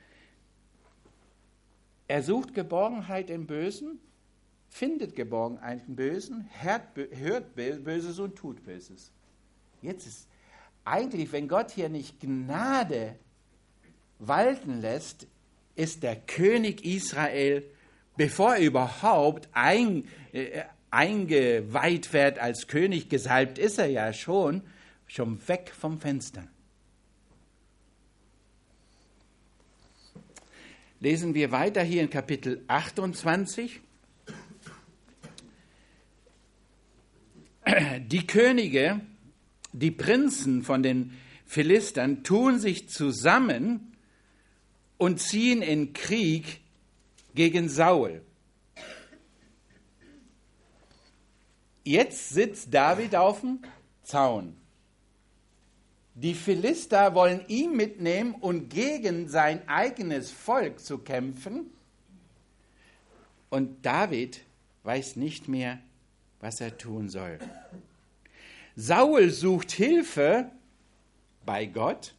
Er sucht Geborgenheit im Bösen, findet Geborgenheit im Bösen, hört Böses und tut Böses. Jetzt ist eigentlich, wenn Gott hier nicht Gnade walten lässt, ist der König Israel, bevor er überhaupt ein, äh, eingeweiht wird als König, gesalbt ist er ja schon, schon weg vom Fenster. Lesen wir weiter hier in Kapitel achtundzwanzig. Die Könige, die Prinzen von den Philistern tun sich zusammen und ziehen in Krieg gegen Saul. Jetzt sitzt David auf dem Zaun. Die Philister wollen ihn mitnehmen und gegen sein eigenes Volk zu kämpfen. Und David weiß nicht mehr, was er tun soll. Saul sucht Hilfe bei Gott.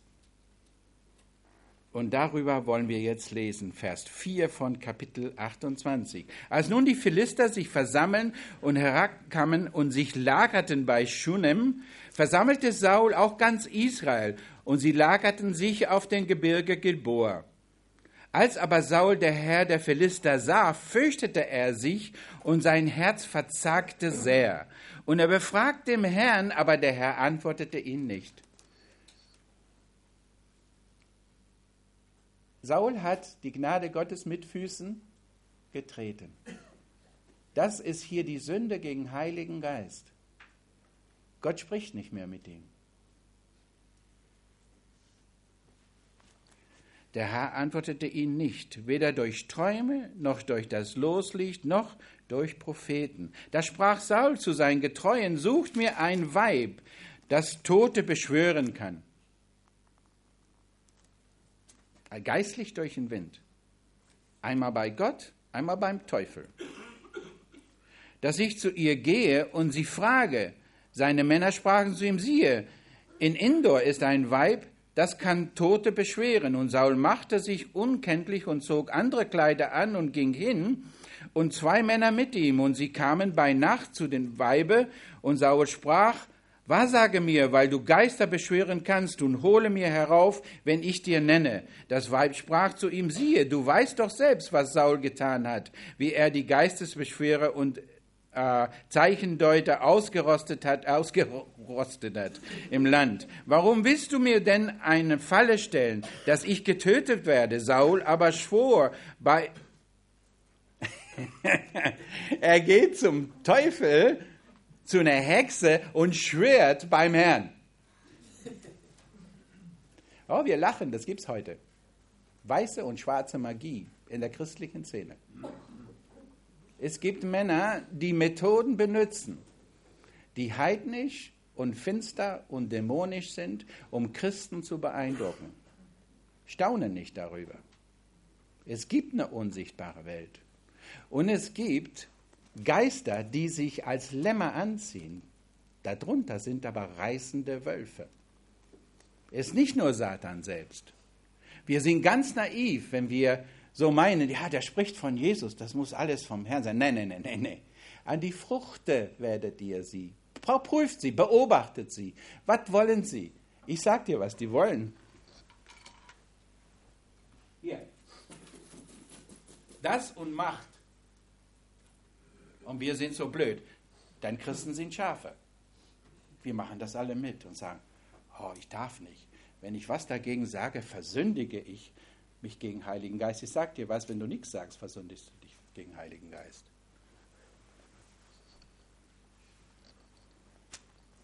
Und darüber wollen wir jetzt lesen, Vers vier von Kapitel achtundzwanzig. Als nun die Philister sich versammeln und herabkamen und sich lagerten bei Schunem, versammelte Saul auch ganz Israel, und sie lagerten sich auf dem Gebirge Gilboa. Als aber Saul der Herr der Philister sah, fürchtete er sich, und sein Herz verzagte sehr. Und er befragte den Herrn, aber der Herr antwortete ihn nicht. Saul hat die Gnade Gottes mit Füßen getreten. Das ist hier die Sünde gegen Heiligen Geist. Gott spricht nicht mehr mit ihm. Der Herr antwortete ihn nicht, weder durch Träume, noch durch das Loslicht, noch durch Propheten. Da sprach Saul zu seinen Getreuen: Sucht mir ein Weib, das Tote beschwören kann. Geistlich durch den Wind. Einmal bei Gott, einmal beim Teufel. Dass ich zu ihr gehe und sie frage. Seine Männer sprachen zu ihm: Siehe, in Endor ist ein Weib, das kann Tote beschweren. Und Saul machte sich unkenntlich und zog andere Kleider an und ging hin, und zwei Männer mit ihm. Und sie kamen bei Nacht zu dem Weibe, und Saul sprach: Wahrsage mir, weil du Geister beschwören kannst, und hole mir herauf, wenn ich dir nenne. Das Weib sprach zu ihm: Siehe, du weißt doch selbst, was Saul getan hat, wie er die Geistesbeschwörer und äh, Zeichendeuter ausgerostet hat, ausgerostet hat im Land. Warum willst du mir denn eine Falle stellen, dass ich getötet werde? Saul aber schwor bei... er geht zum Teufel, zu einer Hexe, und schwört beim Herrn. Oh, wir lachen, das gibt's heute. Weiße und schwarze Magie in der christlichen Szene. Es gibt Männer, die Methoden benutzen, die heidnisch und finster und dämonisch sind, um Christen zu beeindrucken. Staunen nicht darüber. Es gibt eine unsichtbare Welt. Und es gibt Geister, die sich als Lämmer anziehen. Darunter sind aber reißende Wölfe. Es ist nicht nur Satan selbst. Wir sind ganz naiv, wenn wir so meinen, ja, der spricht von Jesus, das muss alles vom Herrn sein. Nein, nein, nein, nein, nein. An die Fruchte werdet ihr sie. Prüft sie, beobachtet sie. Was wollen sie? Ich sag dir, was die wollen. Hier. Das und Macht. Und wir sind so blöd. Denn Christen sind Schafe. Wir machen das alle mit und sagen: Oh, ich darf nicht. Wenn ich was dagegen sage, versündige ich mich gegen Heiligen Geist. Ich sag dir was, wenn du nichts sagst, versündigst du dich gegen Heiligen Geist.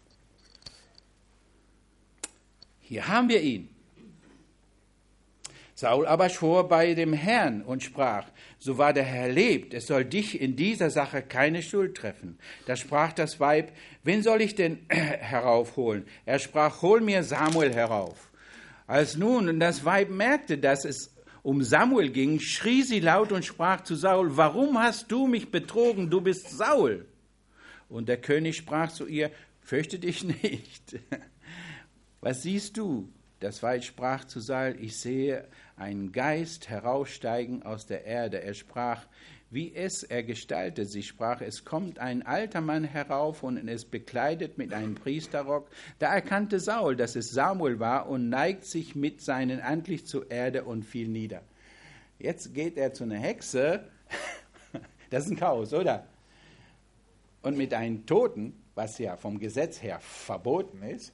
Hier haben wir ihn. Saul aber schwor bei dem Herrn und sprach, so wahr der Herr lebt, es soll dich in dieser Sache keine Schuld treffen. Da sprach das Weib, wen soll ich denn heraufholen? Er sprach, hol mir Samuel herauf. Als nun das Weib merkte, dass es um Samuel ging, schrie sie laut und sprach zu Saul, warum hast du mich betrogen, du bist Saul? Und der König sprach zu ihr, fürchte dich nicht. Was siehst du? Das Weib sprach zu Saul, ich sehe einen Geist heraussteigen aus der Erde. Er sprach, wie es er gestaltet. Sie sprach, es kommt ein alter Mann herauf und ist bekleidet mit einem Priesterrock. Da erkannte Saul, dass es Samuel war und neigt sich mit seinem Antlitz zur Erde und fiel nieder. Jetzt geht er zu einer Hexe. Das ist ein Chaos, oder? Und mit einem Toten, was ja vom Gesetz her verboten ist,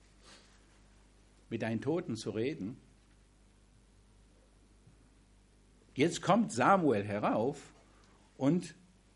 mit einem Toten zu reden. Jetzt kommt Samuel herauf und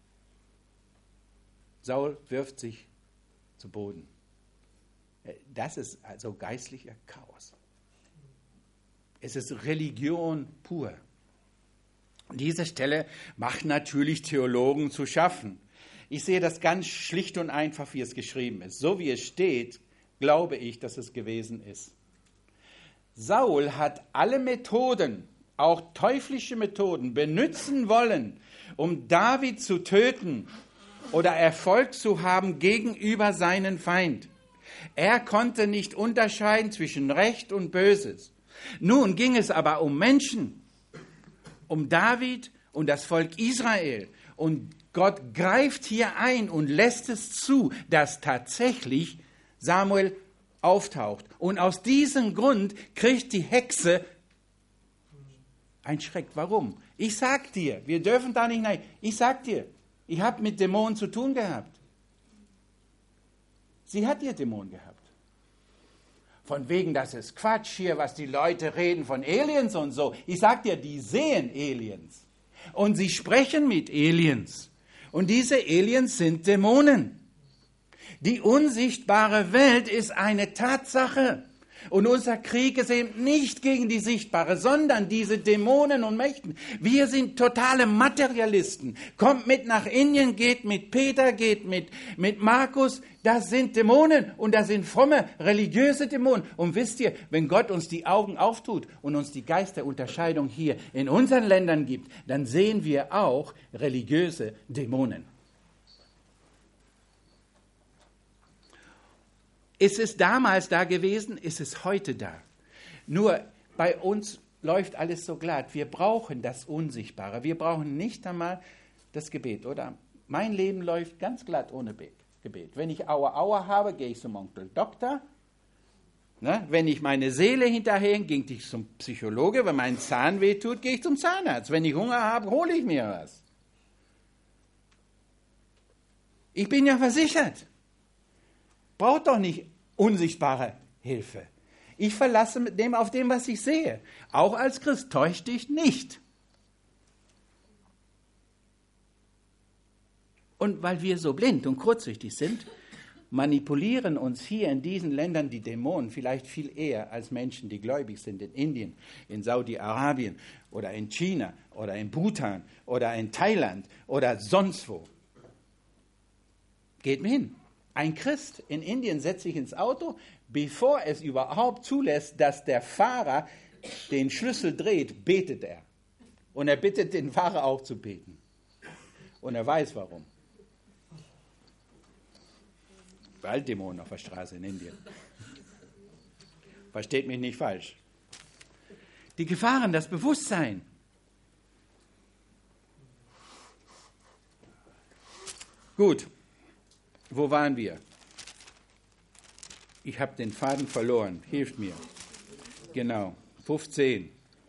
Saul wirft sich zu Boden. Das ist also geistlicher Chaos. Es ist Religion pur. An dieser Stelle macht natürlich Theologen zu schaffen. Ich sehe das ganz schlicht und einfach, wie es geschrieben ist. So wie es steht, glaube ich, dass es gewesen ist. Saul hat alle Methoden, auch teuflische Methoden, benutzen wollen, um David zu töten oder Erfolg zu haben gegenüber seinem Feind. Er konnte nicht unterscheiden zwischen Recht und Böses. Nun ging es aber um Menschen, um David und das Volk Israel. Und Gott greift hier ein und lässt es zu, dass tatsächlich Samuel auftaucht. Und aus diesem Grund kriegt die Hexe einen Schreck. Warum? Ich sag dir, wir dürfen da nicht nein. Ich sag dir, ich habe mit Dämonen zu tun gehabt. Sie hat ihr Dämonen gehabt. Von wegen, das ist Quatsch hier, was die Leute reden von Aliens und so. Ich sag dir, die sehen Aliens. Und sie sprechen mit Aliens. Und diese Aliens sind Dämonen. Die unsichtbare Welt ist eine Tatsache. Und unser Krieg ist eben nicht gegen die sichtbare, sondern diese Dämonen und Mächten. Wir sind totale Materialisten. Kommt mit nach Indien, geht mit Peter, geht mit, mit Markus. Das sind Dämonen und das sind fromme, religiöse Dämonen. Und wisst ihr, wenn Gott uns die Augen auftut und uns die Geisterunterscheidung hier in unseren Ländern gibt, dann sehen wir auch religiöse Dämonen. Ist es damals da gewesen, ist es heute da. Nur bei uns läuft alles so glatt. Wir brauchen das Unsichtbare. Wir brauchen nicht einmal das Gebet, oder? Mein Leben läuft ganz glatt ohne Gebet. Wenn ich Aua Aua habe, gehe ich zum Onkel Doktor. Ne? Wenn ich meine Seele hinterher, gehe ich zum Psychologe. Wenn mein Zahn weh tut, gehe ich zum Zahnarzt. Wenn ich Hunger habe, hole ich mir was. Ich bin ja versichert. Braucht doch nicht unsichtbare Hilfe. Ich verlasse mit dem auf dem, was ich sehe. Auch als Christ täusch dich nicht. Und weil wir so blind und kurzsichtig sind, manipulieren uns hier in diesen Ländern die Dämonen vielleicht viel eher als Menschen, die gläubig sind in Indien, in Saudi-Arabien oder in China oder in Bhutan oder in Thailand oder sonst wo. Geht mir hin. Ein Christ in Indien setzt sich ins Auto, bevor es überhaupt zulässt, dass der Fahrer den Schlüssel dreht, betet er. Und er bittet den Fahrer auch zu beten. Und er weiß warum. Walddämonen auf der Straße in Indien. Versteht mich nicht falsch. Die Gefahren, das Bewusstsein. Gut. Wo waren wir? Ich habe den Faden verloren. Hilft mir. Genau. fünfzehn.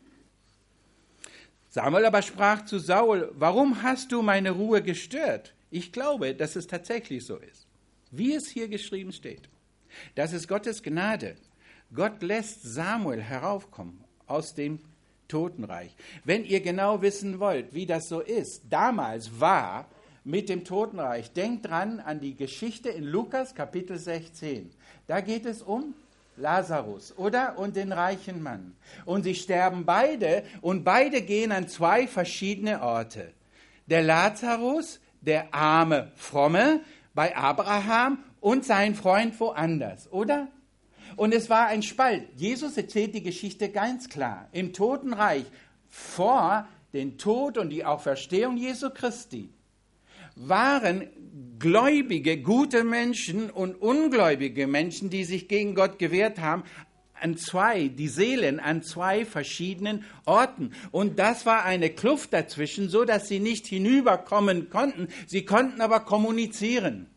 Samuel aber sprach zu Saul, warum hast du meine Ruhe gestört? Ich glaube, dass es tatsächlich so ist. Wie es hier geschrieben steht. Das ist Gottes Gnade. Gott lässt Samuel heraufkommen aus dem Totenreich. Wenn ihr genau wissen wollt, wie das so ist, damals war mit dem Totenreich. Denkt dran an die Geschichte in Lukas Kapitel sechzehn. Da geht es um Lazarus, oder? Und den reichen Mann. Und sie sterben beide und beide gehen an zwei verschiedene Orte. Der Lazarus, der arme Fromme, bei Abraham und sein Freund woanders, oder? Und es war ein Spalt. Jesus erzählt die Geschichte ganz klar. Im Totenreich vor den Tod und die Auferstehung Jesu Christi waren gläubige, gute Menschen und ungläubige Menschen, die sich gegen Gott gewehrt haben, an zwei, die Seelen an zwei verschiedenen Orten. Und das war eine Kluft dazwischen, so dass sie nicht hinüberkommen konnten. Sie konnten aber kommunizieren.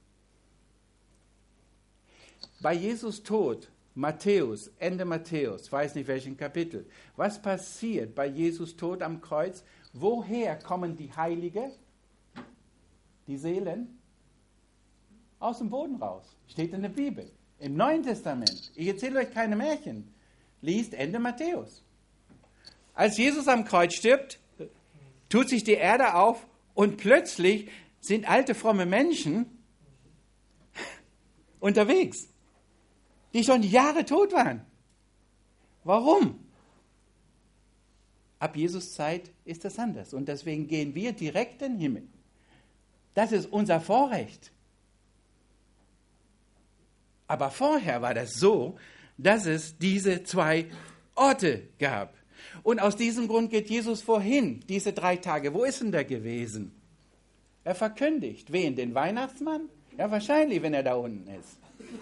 Bei Jesus Tod, Matthäus, Ende Matthäus, weiß nicht welchen Kapitel, was passiert bei Jesus Tod am Kreuz? Woher kommen die Heilige, die Seelen? Aus dem Boden raus. Steht in der Bibel. Im Neuen Testament. Ich erzähle euch keine Märchen. Liest Ende Matthäus. Als Jesus am Kreuz stirbt, tut sich die Erde auf und plötzlich sind alte, fromme Menschen unterwegs, die schon Jahre tot waren. Warum? Ab Jesus Zeit ist das anders. Und deswegen gehen wir direkt in den Himmel. Das ist unser Vorrecht. Aber vorher war das so, dass es diese zwei Orte gab. Und aus diesem Grund geht Jesus vorhin, diese drei Tage. Wo ist denn der gewesen? Er verkündigt. Wen? Den Weihnachtsmann? Ja, wahrscheinlich, wenn er da unten ist.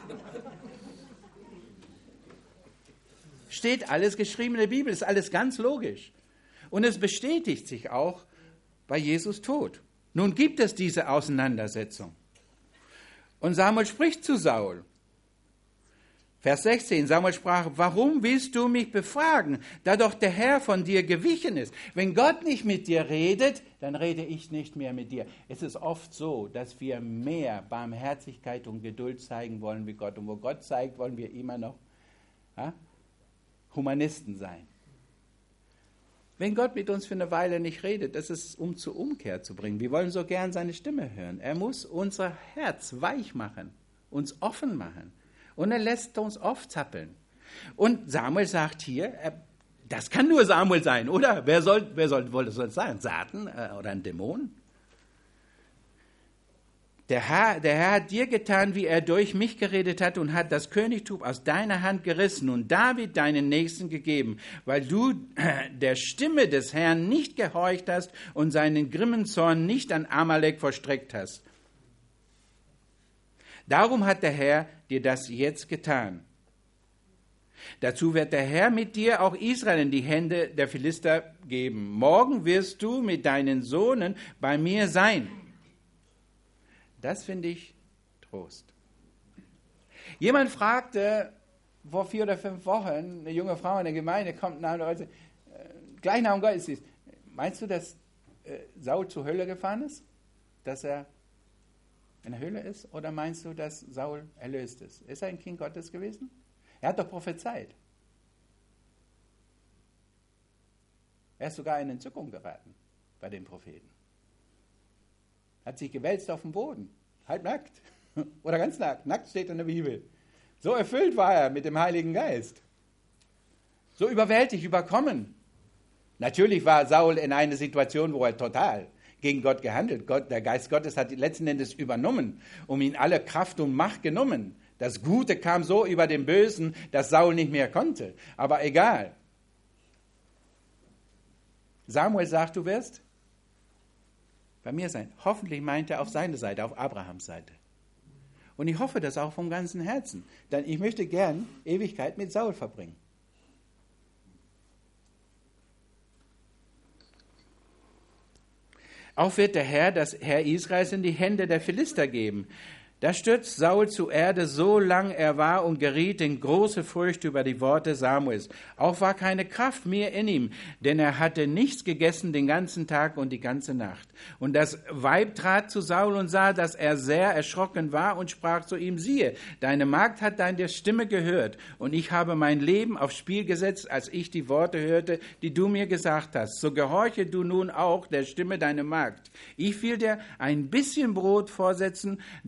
Steht alles geschrieben in der Bibel, ist alles ganz logisch. Und es bestätigt sich auch bei Jesus Tod. Nun gibt es diese Auseinandersetzung. Und Samuel spricht zu Saul. Vers sechzehn, Samuel sprach, warum willst du mich befragen, da doch der Herr von dir gewichen ist? Wenn Gott nicht mit dir redet, dann rede ich nicht mehr mit dir. Es ist oft so, dass wir mehr Barmherzigkeit und Geduld zeigen wollen wie Gott. Und wo Gott zeigt, wollen wir immer noch ja, Humanisten sein. Wenn Gott mit uns für eine Weile nicht redet, das ist, um zur Umkehr zu bringen. Wir wollen so gern seine Stimme hören. Er muss unser Herz weich machen, uns offen machen. Und er lässt uns oft zappeln. Und Samuel sagt hier, das kann nur Samuel sein, oder? Wer soll, wer soll, soll das sein? Satan oder ein Dämon? Der Herr, der Herr hat dir getan, wie er durch mich geredet hat und hat das Königtum aus deiner Hand gerissen und David deinen Nächsten gegeben, weil du der Stimme des Herrn nicht gehorcht hast und seinen grimmen Zorn nicht an Amalek verstreckt hast. Darum hat der Herr dir das jetzt getan. Dazu wird der Herr mit dir auch Israel in die Hände der Philister geben. Morgen wirst du mit deinen Sohnen bei mir sein. Das finde ich Trost. Jemand fragte vor vier oder fünf Wochen, eine junge Frau in der Gemeinde kommt nach und sagt, gleich nach dem Gottesdienst, meinst du, dass äh, Saul zur Hölle gefahren ist? Dass er in der Hölle ist? Oder meinst du, dass Saul erlöst ist? Ist er ein Kind Gottes gewesen? Er hat doch prophezeit. Er ist sogar in Entzückung geraten bei den Propheten. Hat sich gewälzt auf dem Boden, halb nackt oder ganz nackt. Nackt steht in der Bibel. So erfüllt war er mit dem Heiligen Geist. So überwältigt, überkommen. Natürlich war Saul in einer Situation, wo er total gegen Gott gehandelt. Gott, der Geist Gottes hat letzten Endes übernommen, um ihn alle Kraft und Macht genommen. Das Gute kam so über den Bösen, dass Saul nicht mehr konnte. Aber egal. Samuel sagt, du wirst bei mir sein. Hoffentlich meint er auf seine Seite, auf Abrahams Seite. Und ich hoffe das auch vom ganzen Herzen. Denn ich möchte gern Ewigkeit mit Saul verbringen. Auch wird der Herr das Herr Israels in die Hände der Philister geben. Da stürzt Saul zur Erde, so lang er war, und geriet in große Furcht über die Worte Samuels. Auch war keine Kraft mehr in ihm, denn er hatte nichts gegessen den ganzen Tag und die ganze Nacht. Und das Weib trat zu Saul und sah, dass er sehr erschrocken war und sprach zu ihm, siehe, deine Magd hat deine Stimme gehört und ich habe mein Leben aufs Spiel gesetzt, als ich die Worte hörte, die du mir gesagt hast. So gehorche du nun auch der Stimme deiner Magd. Ich will dir ein bisschen Brot vorsetzen, dass du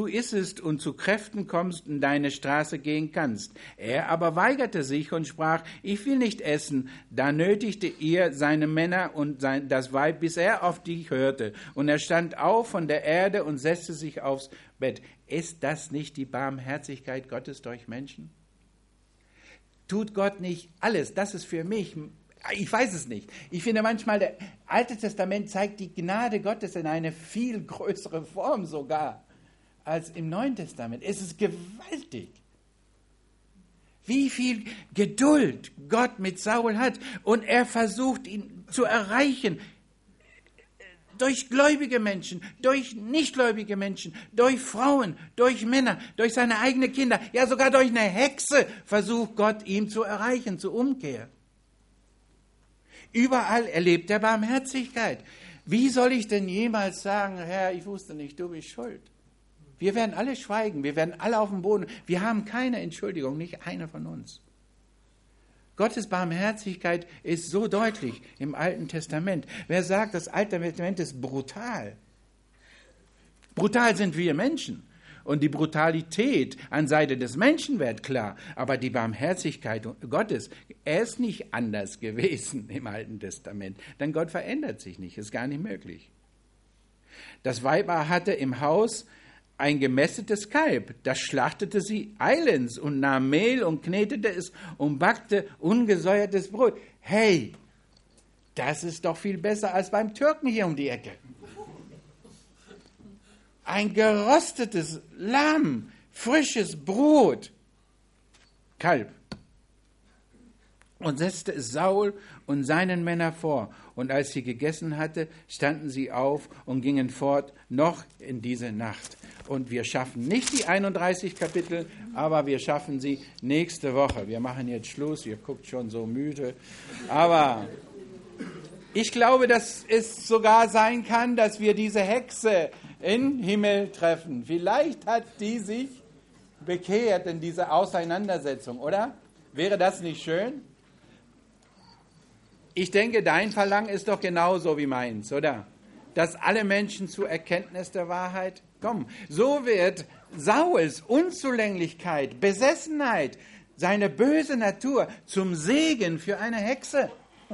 du issest und zu Kräften kommst und deine Straße gehen kannst. Er aber weigerte sich und sprach, ich will nicht essen. Da nötigte er seine Männer und sein, das Weib, bis er auf die hörte. Und er stand auf von der Erde und setzte sich aufs Bett. Ist das nicht die Barmherzigkeit Gottes durch Menschen? Tut Gott nicht alles? Das ist für mich, ich weiß es nicht. Ich finde manchmal, das Alte Testament zeigt die Gnade Gottes in eine viel größere Form sogar als im Neuen Testament. Es ist gewaltig. Wie viel Geduld Gott mit Saul hat und er versucht, ihn zu erreichen. Durch gläubige Menschen, durch nichtgläubige Menschen, durch Frauen, durch Männer, durch seine eigenen Kinder, ja sogar durch eine Hexe versucht Gott, ihn zu erreichen, zur Umkehr. Überall erlebt er Barmherzigkeit. Wie soll ich denn jemals sagen, Herr, ich wusste nicht, du bist schuld? Wir werden alle schweigen, wir werden alle auf dem Boden. Wir haben keine Entschuldigung, nicht einer von uns. Gottes Barmherzigkeit ist so deutlich im Alten Testament. Wer sagt, das Alte Testament ist brutal? Brutal sind wir Menschen. Und die Brutalität an Seite des Menschen wird klar. Aber die Barmherzigkeit Gottes, er ist nicht anders gewesen im Alten Testament. Denn Gott verändert sich nicht, ist gar nicht möglich. Das Weib hatte im Haus ein gemästetes Kalb, das schlachtete sie eilends und nahm Mehl und knetete es und backte ungesäuertes Brot. Hey, das ist doch viel besser als beim Türken hier um die Ecke. Ein geröstetes Lamm, frisches Brot, Kalb. Und setzte es Saul und seinen Männern vor. Und als sie gegessen hatte, standen sie auf und gingen fort, noch in diese Nacht. Und wir schaffen nicht die einunddreißig Kapitel, aber wir schaffen sie nächste Woche. Wir machen jetzt Schluss, ihr guckt schon so müde. Aber ich glaube, dass es sogar sein kann, dass wir diese Hexe im Himmel treffen. Vielleicht hat die sich bekehrt in dieser Auseinandersetzung, oder? Wäre das nicht schön? Ich denke, dein Verlangen ist doch genauso wie meins, oder? Dass alle Menschen zur Erkenntnis der Wahrheit kommen. So wird Sauls Unzulänglichkeit, Besessenheit, seine böse Natur zum Segen für eine Hexe.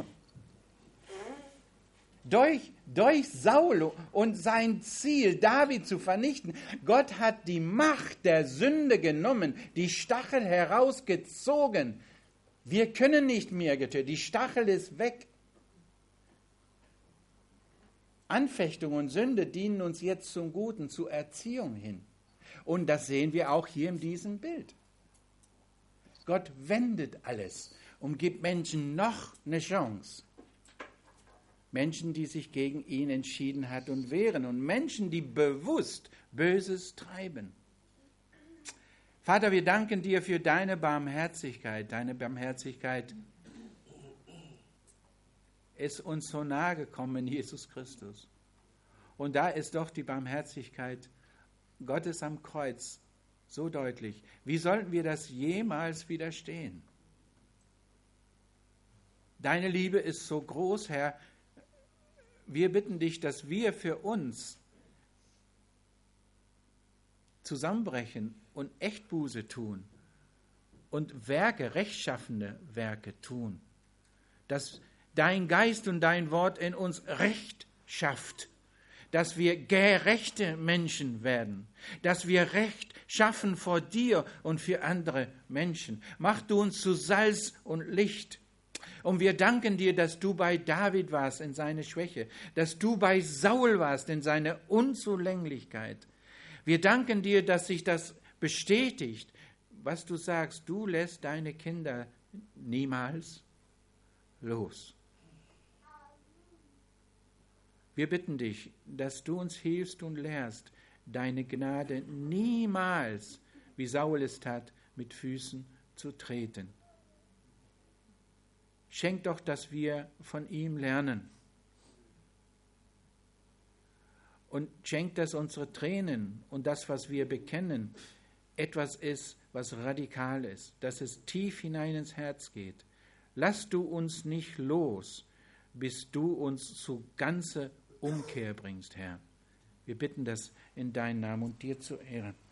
Durch, durch Saul und sein Ziel, David zu vernichten. Gott hat die Macht der Sünde genommen, die Stachel herausgezogen. Wir können nicht mehr getötet. Die Stachel ist weg. Anfechtung und Sünde dienen uns jetzt zum Guten, zur Erziehung hin. Und das sehen wir auch hier in diesem Bild. Gott wendet alles und gibt Menschen noch eine Chance. Menschen, die sich gegen ihn entschieden hat und wehren und Menschen, die bewusst Böses treiben. Vater, wir danken dir für deine Barmherzigkeit. Deine Barmherzigkeit ist uns so nahe gekommen in Jesus Christus. Und da ist doch die Barmherzigkeit Gottes am Kreuz so deutlich. Wie sollten wir das jemals widerstehen? Deine Liebe ist so groß, Herr. Wir bitten dich, dass wir für uns zusammenbrechen und Echtbuße tun und Werke, rechtschaffene Werke tun, dass dein Geist und dein Wort in uns Recht schafft, dass wir gerechte Menschen werden, dass wir Recht schaffen vor dir und für andere Menschen. Mach du uns zu Salz und Licht. Und wir danken dir, dass du bei David warst in seiner Schwäche, dass du bei Saul warst in seiner Unzulänglichkeit. Wir danken dir, dass sich das bestätigt, was du sagst. Du lässt deine Kinder niemals los. Wir bitten dich, dass du uns hilfst und lehrst, deine Gnade niemals, wie Saul es tat, mit Füßen zu treten. Schenk doch, dass wir von ihm lernen. Und schenk, dass unsere Tränen und das, was wir bekennen, etwas ist, was radikal ist, dass es tief hinein ins Herz geht. Lass du uns nicht los, bis du uns zu ganzer Umkehr bringst, Herr. Wir bitten das in deinen Namen und dir zu Ehren.